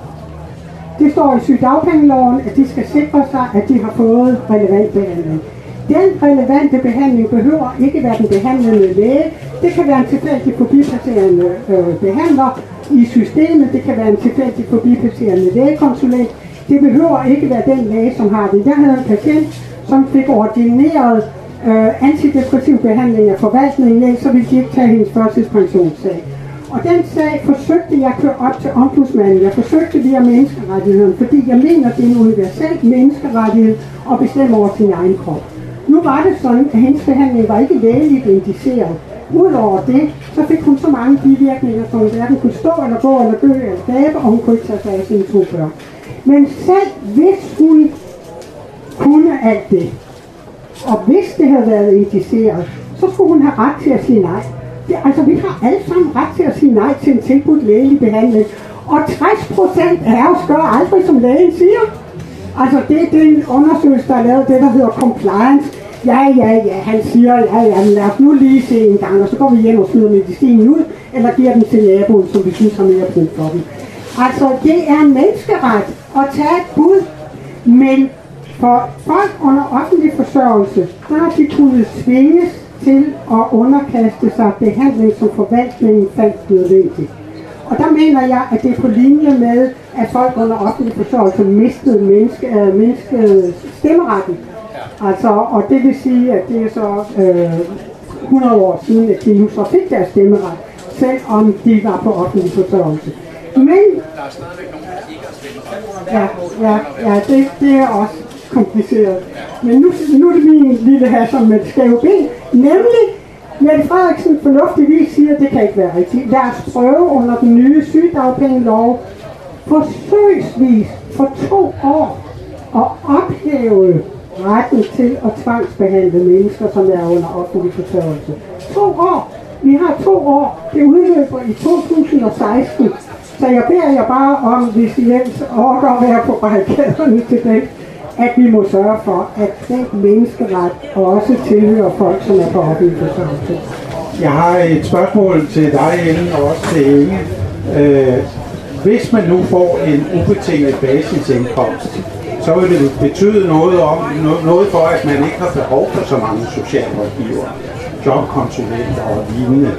Det står i sygedagpengeloven, at de skal sikre sig, at de har fået relevant behandling. Den relevante behandling behøver ikke være den behandlende læge. Det kan være en tilfældig forbipasserende øh, behandler i systemet. Det kan være en tilfældig forbipasserende lægekonsulent. Det behøver ikke være den læge, som har det. Jeg havde en patient, som fik ordineret øh, antidepressiv behandling af forvaltningen, så ville de ikke tage hendes førtidspensionssag. Og den sag forsøgte jeg at køre op til ombudsmanden. Jeg forsøgte via menneskerettigheden, fordi jeg mener, det er en universel menneskerettighed at bestemme over sin egen krop. Nu var det sådan, at hendes behandling var ikke lægeligt indiceret. Udover det, så fik hun så mange bivirkninger, som hun hverken kunne stå eller gå eller dø eller gabe, og hun kunne ikke tage sig af sine to børn. Men selv hvis hun kunne alt det, og hvis det havde været indiceret, så skulle hun have ret til at sige nej. Det, altså, vi har alle sammen ret til at sige nej til en tilbudt lægelig behandling. Og tres procent af os gør aldrig, som lægen siger. Altså, det er den undersøgelse, der er lavet, det der hedder compliance. Ja, ja, ja, han siger, ja, ja, lad os nu lige se en gang, og så går vi hjem og smider medicinen ud, eller giver den til naboen, som vi synes har mere brug for den. Altså, det er en menneskeret at tage et bud, men for folk under offentlig forsørgelse, der har de kunnet tvinges til at underkaste sig behandling, som forvaltningen fandt nødvendigt. Og der mener jeg, at det er på linje med, at folk under offentlig forsørgelse mistede menneske, øh, menneske stemmeretten. Altså, og det vil sige, at det er så øh, hundrede år siden, at de nu så fik deres stemmeret, selvom de var på offentlig forsørgelse. Men, ja, ja, ja det, det er også kompliceret. Men nu, nu er det min lille her som med skæve ben, nemlig Mette Frederiksen fornuftigvis siger, at det kan ikke være rigtigt. Lad os prøve under den nye sygedagpengelov forsøgsvis for to år at ophæve retten til at tvangsbehandle mennesker, som er under offentlig forsørgelse. To år. Vi har to år. Det udløber i to tusind og seksten. Så jeg beder jer bare om, hvis I ellers orker at være på barrikaderne til det, at vi må sørge for, at den menneskeret også tilhører folk, som er på offentlig forsørgelse. Jeg har et spørgsmål til dig, Ellen, og også til Inge. Øh, hvis man nu får en ubetinget basisindkomst, så vil det betyde noget, om, noget for, at man ikke har behov for så mange socialrådgivere, jobkonsulenter og lignende.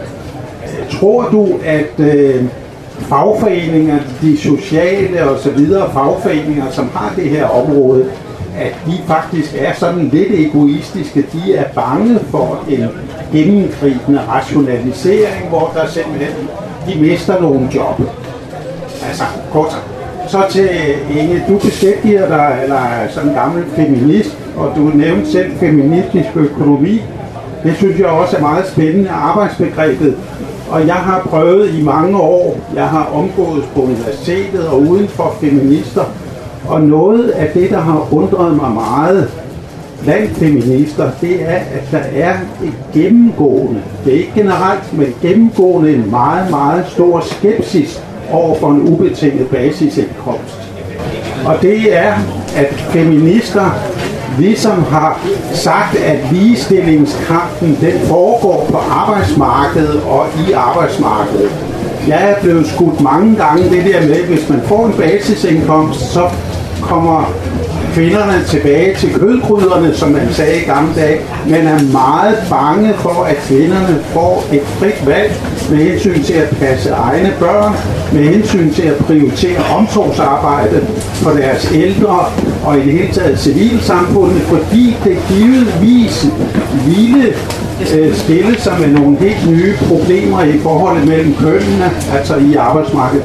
Tror du, at øh, fagforeninger, de sociale og så videre fagforeninger, som har det her område, at de faktisk er sådan lidt egoistiske, de er bange for en gennemgribende rationalisering, hvor der simpelthen, de mister nogle job. Altså, kort så til Inge, du beskæftiger dig, eller er sådan en gammel feminist, og du nævnte selv feministisk økonomi. Det synes jeg også er meget spændende, arbejdsbegrebet. Og jeg har prøvet i mange år, jeg har omgået på universitetet og uden for feminister, og noget af det, der har undret mig meget blandt feminister, det er, at der er et gennemgående, det er ikke generelt, men gennemgående en meget, meget stor skepsis over for en ubetinget basisindkomst. Og det er, at feminister ligesom har sagt, at ligestillingskampen den foregår på arbejdsmarkedet og i arbejdsmarkedet. Jeg er blevet skudt mange gange det der med, hvis man får en basisindkomst, så kommer kvinderne tilbage til kødgryderne, som man sagde i gamle dage. Man er meget bange for, at kvinderne får et frit valg med hensyn til at passe egne børn, med hensyn til at prioritere omsorgsarbejde for deres ældre og i det hele taget civilsamfundet, fordi det givetvis ville øh, stille sig med nogle helt nye problemer i forholdet mellem kønnene, altså i arbejdsmarkedet.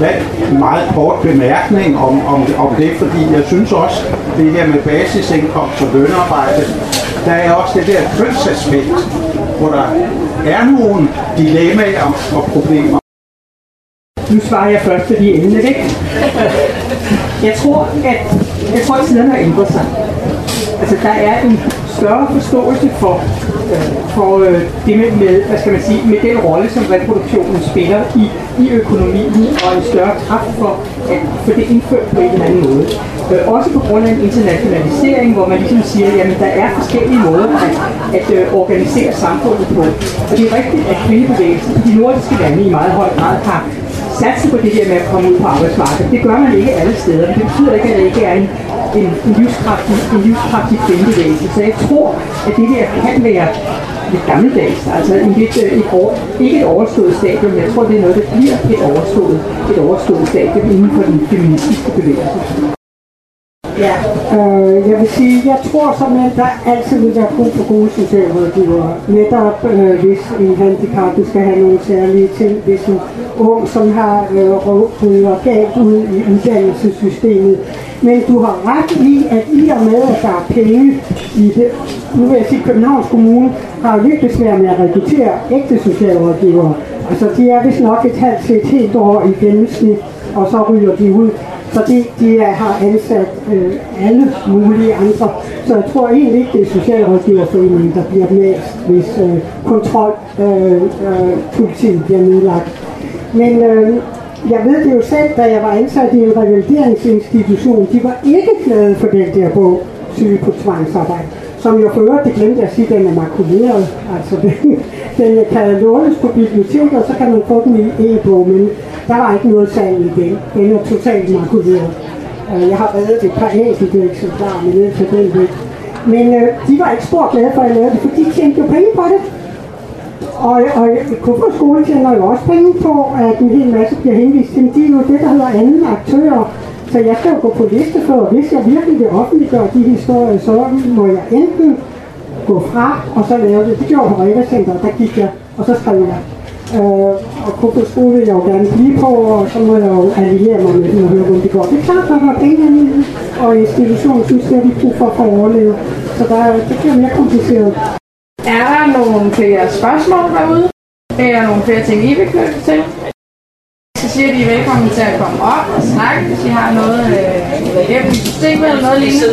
En meget kort bemærkning om, om, om det, fordi jeg synes også, det her med basisindkomst og lønarbejde, der er også det der kønsaspekt, hvor der er nogle dilemmaer og problemer. Nu svarer jeg først, fordi Ellen er væk. Jeg tror, at, jeg tror, at tiderne har ændret sig. Altså, der er en større forståelse for, øh, for øh, det med, med, hvad skal man sige, med den rolle, som reproduktionen spiller i, i økonomien, og en større kraft for at få det indført på en eller anden måde. Øh, også på grund af en internationalisering, hvor man ligesom siger, at der er forskellige måder at, at øh, organisere samfundet på. Og det er rigtigt, at kvindebevægelsen i de nordiske lande i meget høj grad har satset på det der med at komme ud på arbejdsmarkedet. Det gør man ikke alle steder, men det betyder ikke, at det ikke er en en, en livskraftig, en livskraftig kvindebevægelse. Så jeg tror, at det der kan være lidt gammeldags, altså en lidt, et over, ikke et overstået stadium, men jeg tror, det er noget, der bliver et overstået, et overstået stadium inden for den feministiske bevægelse. Ja, øh, jeg vil sige, jeg tror simpelthen, der altid vil være brug for gode socialrådgivere. Netop øh, hvis en handicap skal have nogle særlige ting, hvis en ung, som har øh, ryger galt ud i uddannelsessystemet. Men du har ret i, at i og med, at der er penge i det, nu vil jeg sige, at Københavns Kommune har jo lidt besvær med at rekruttere ægte socialrådgivere. Altså, de er vist nok et halvt til et helt år i gennemsnit, og så ryger de ud. Så de, de er, har ansat øh, alle mulige andre. Så jeg tror egentlig ikke, det er Socialrådgiverforeningen, der bliver mest, hvis øh, kontrolpolitiet øh, øh, bliver nedlagt. Men øh, jeg ved det jo selv, da jeg var ansat i en revalideringsinstitution, de var ikke glade for den der bog, Syge på tvangsarbejde. Som jo for øvrigt, det glemte jeg at sige, den er makuleret. Altså den, den kan lånes på biblioteket, og så kan man få den i e-bog, men der var ikke noget salg i den. Den er totalt makuleret. Jeg har reddet et par enkelte eksemplarer med ned til den væk. Men øh, de var ikke spor glade for, at jeg lavede det, for de tjente jo penge på det. Og, og Kofoed Skole tjener jo også penge på, at en hel masse bliver henvist til. De er jo det, der hedder anden aktører. Så jeg skal jo gå på liste for, og hvis jeg virkelig vil offentliggøre de historier, så må jeg enten gå fra, og så lave det. Det gjorde Reva Center, der gik jeg, og så skrev jeg. Øh, og Kofoed Skole vil jeg jo gerne blive på, og så må jeg jo alliere mig med den og høre, hvordan det går. Det er klart, der var penge i, og institutionen synes, det er vi brug for at overleve. Så der, det bliver mere kompliceret. Er der nogle flere spørgsmål derude? Er der nogle flere ting, I vil knytte til? Så siger de velkommen til at komme op og snakke, hvis I har noget øh, igennem systemet eller noget lignende.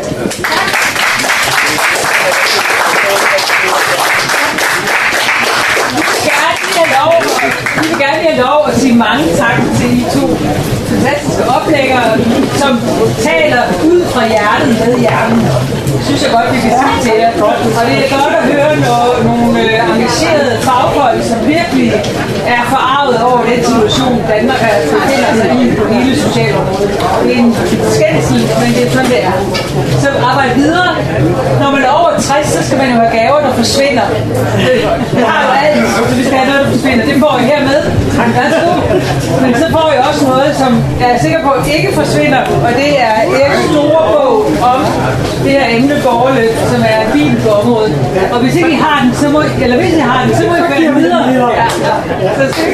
Vi vil gerne have lov at sige mange tak til I to fantastiske oplæggere, som taler ud fra hjertet med hjernen. Det synes jeg godt, vi kan sige til jer. Og det er godt at høre noget, nogle øh, engagerede fagfolk, som virkelig er forarvet over den situation, Danmark befinder sig i på hele socialområdet. Det er en skændsel, men det er sådan, det er. Så arbejde videre. Når man er over tres, så skal man jo have gaver, der forsvinder. Det har jo alt, så vi skal have noget, der forsvinder. Det får I hermed. Men så får I også noget, som jeg er sikker på ikke forsvinder, og det er Eriks store bog om det her emne borgerløb, som er fint på området. Og hvis ikke I har den, så må I, eller hvis I har den, så må I gøre videre. Ja, ja. Så skal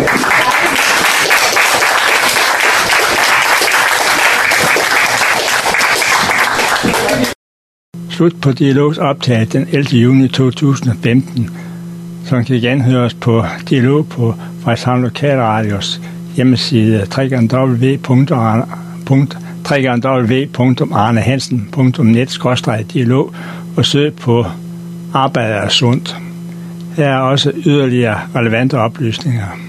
Slut på dialogs optaget den ellevte juni to tusind og femten, som kan genhøres på dialog på Frederikshavn Lokalradios hjemmeside w w w punktum arnehansen punktum net skråstreg dialog og søg på Arbejder er sundt. Her er også yderligere relevante oplysninger.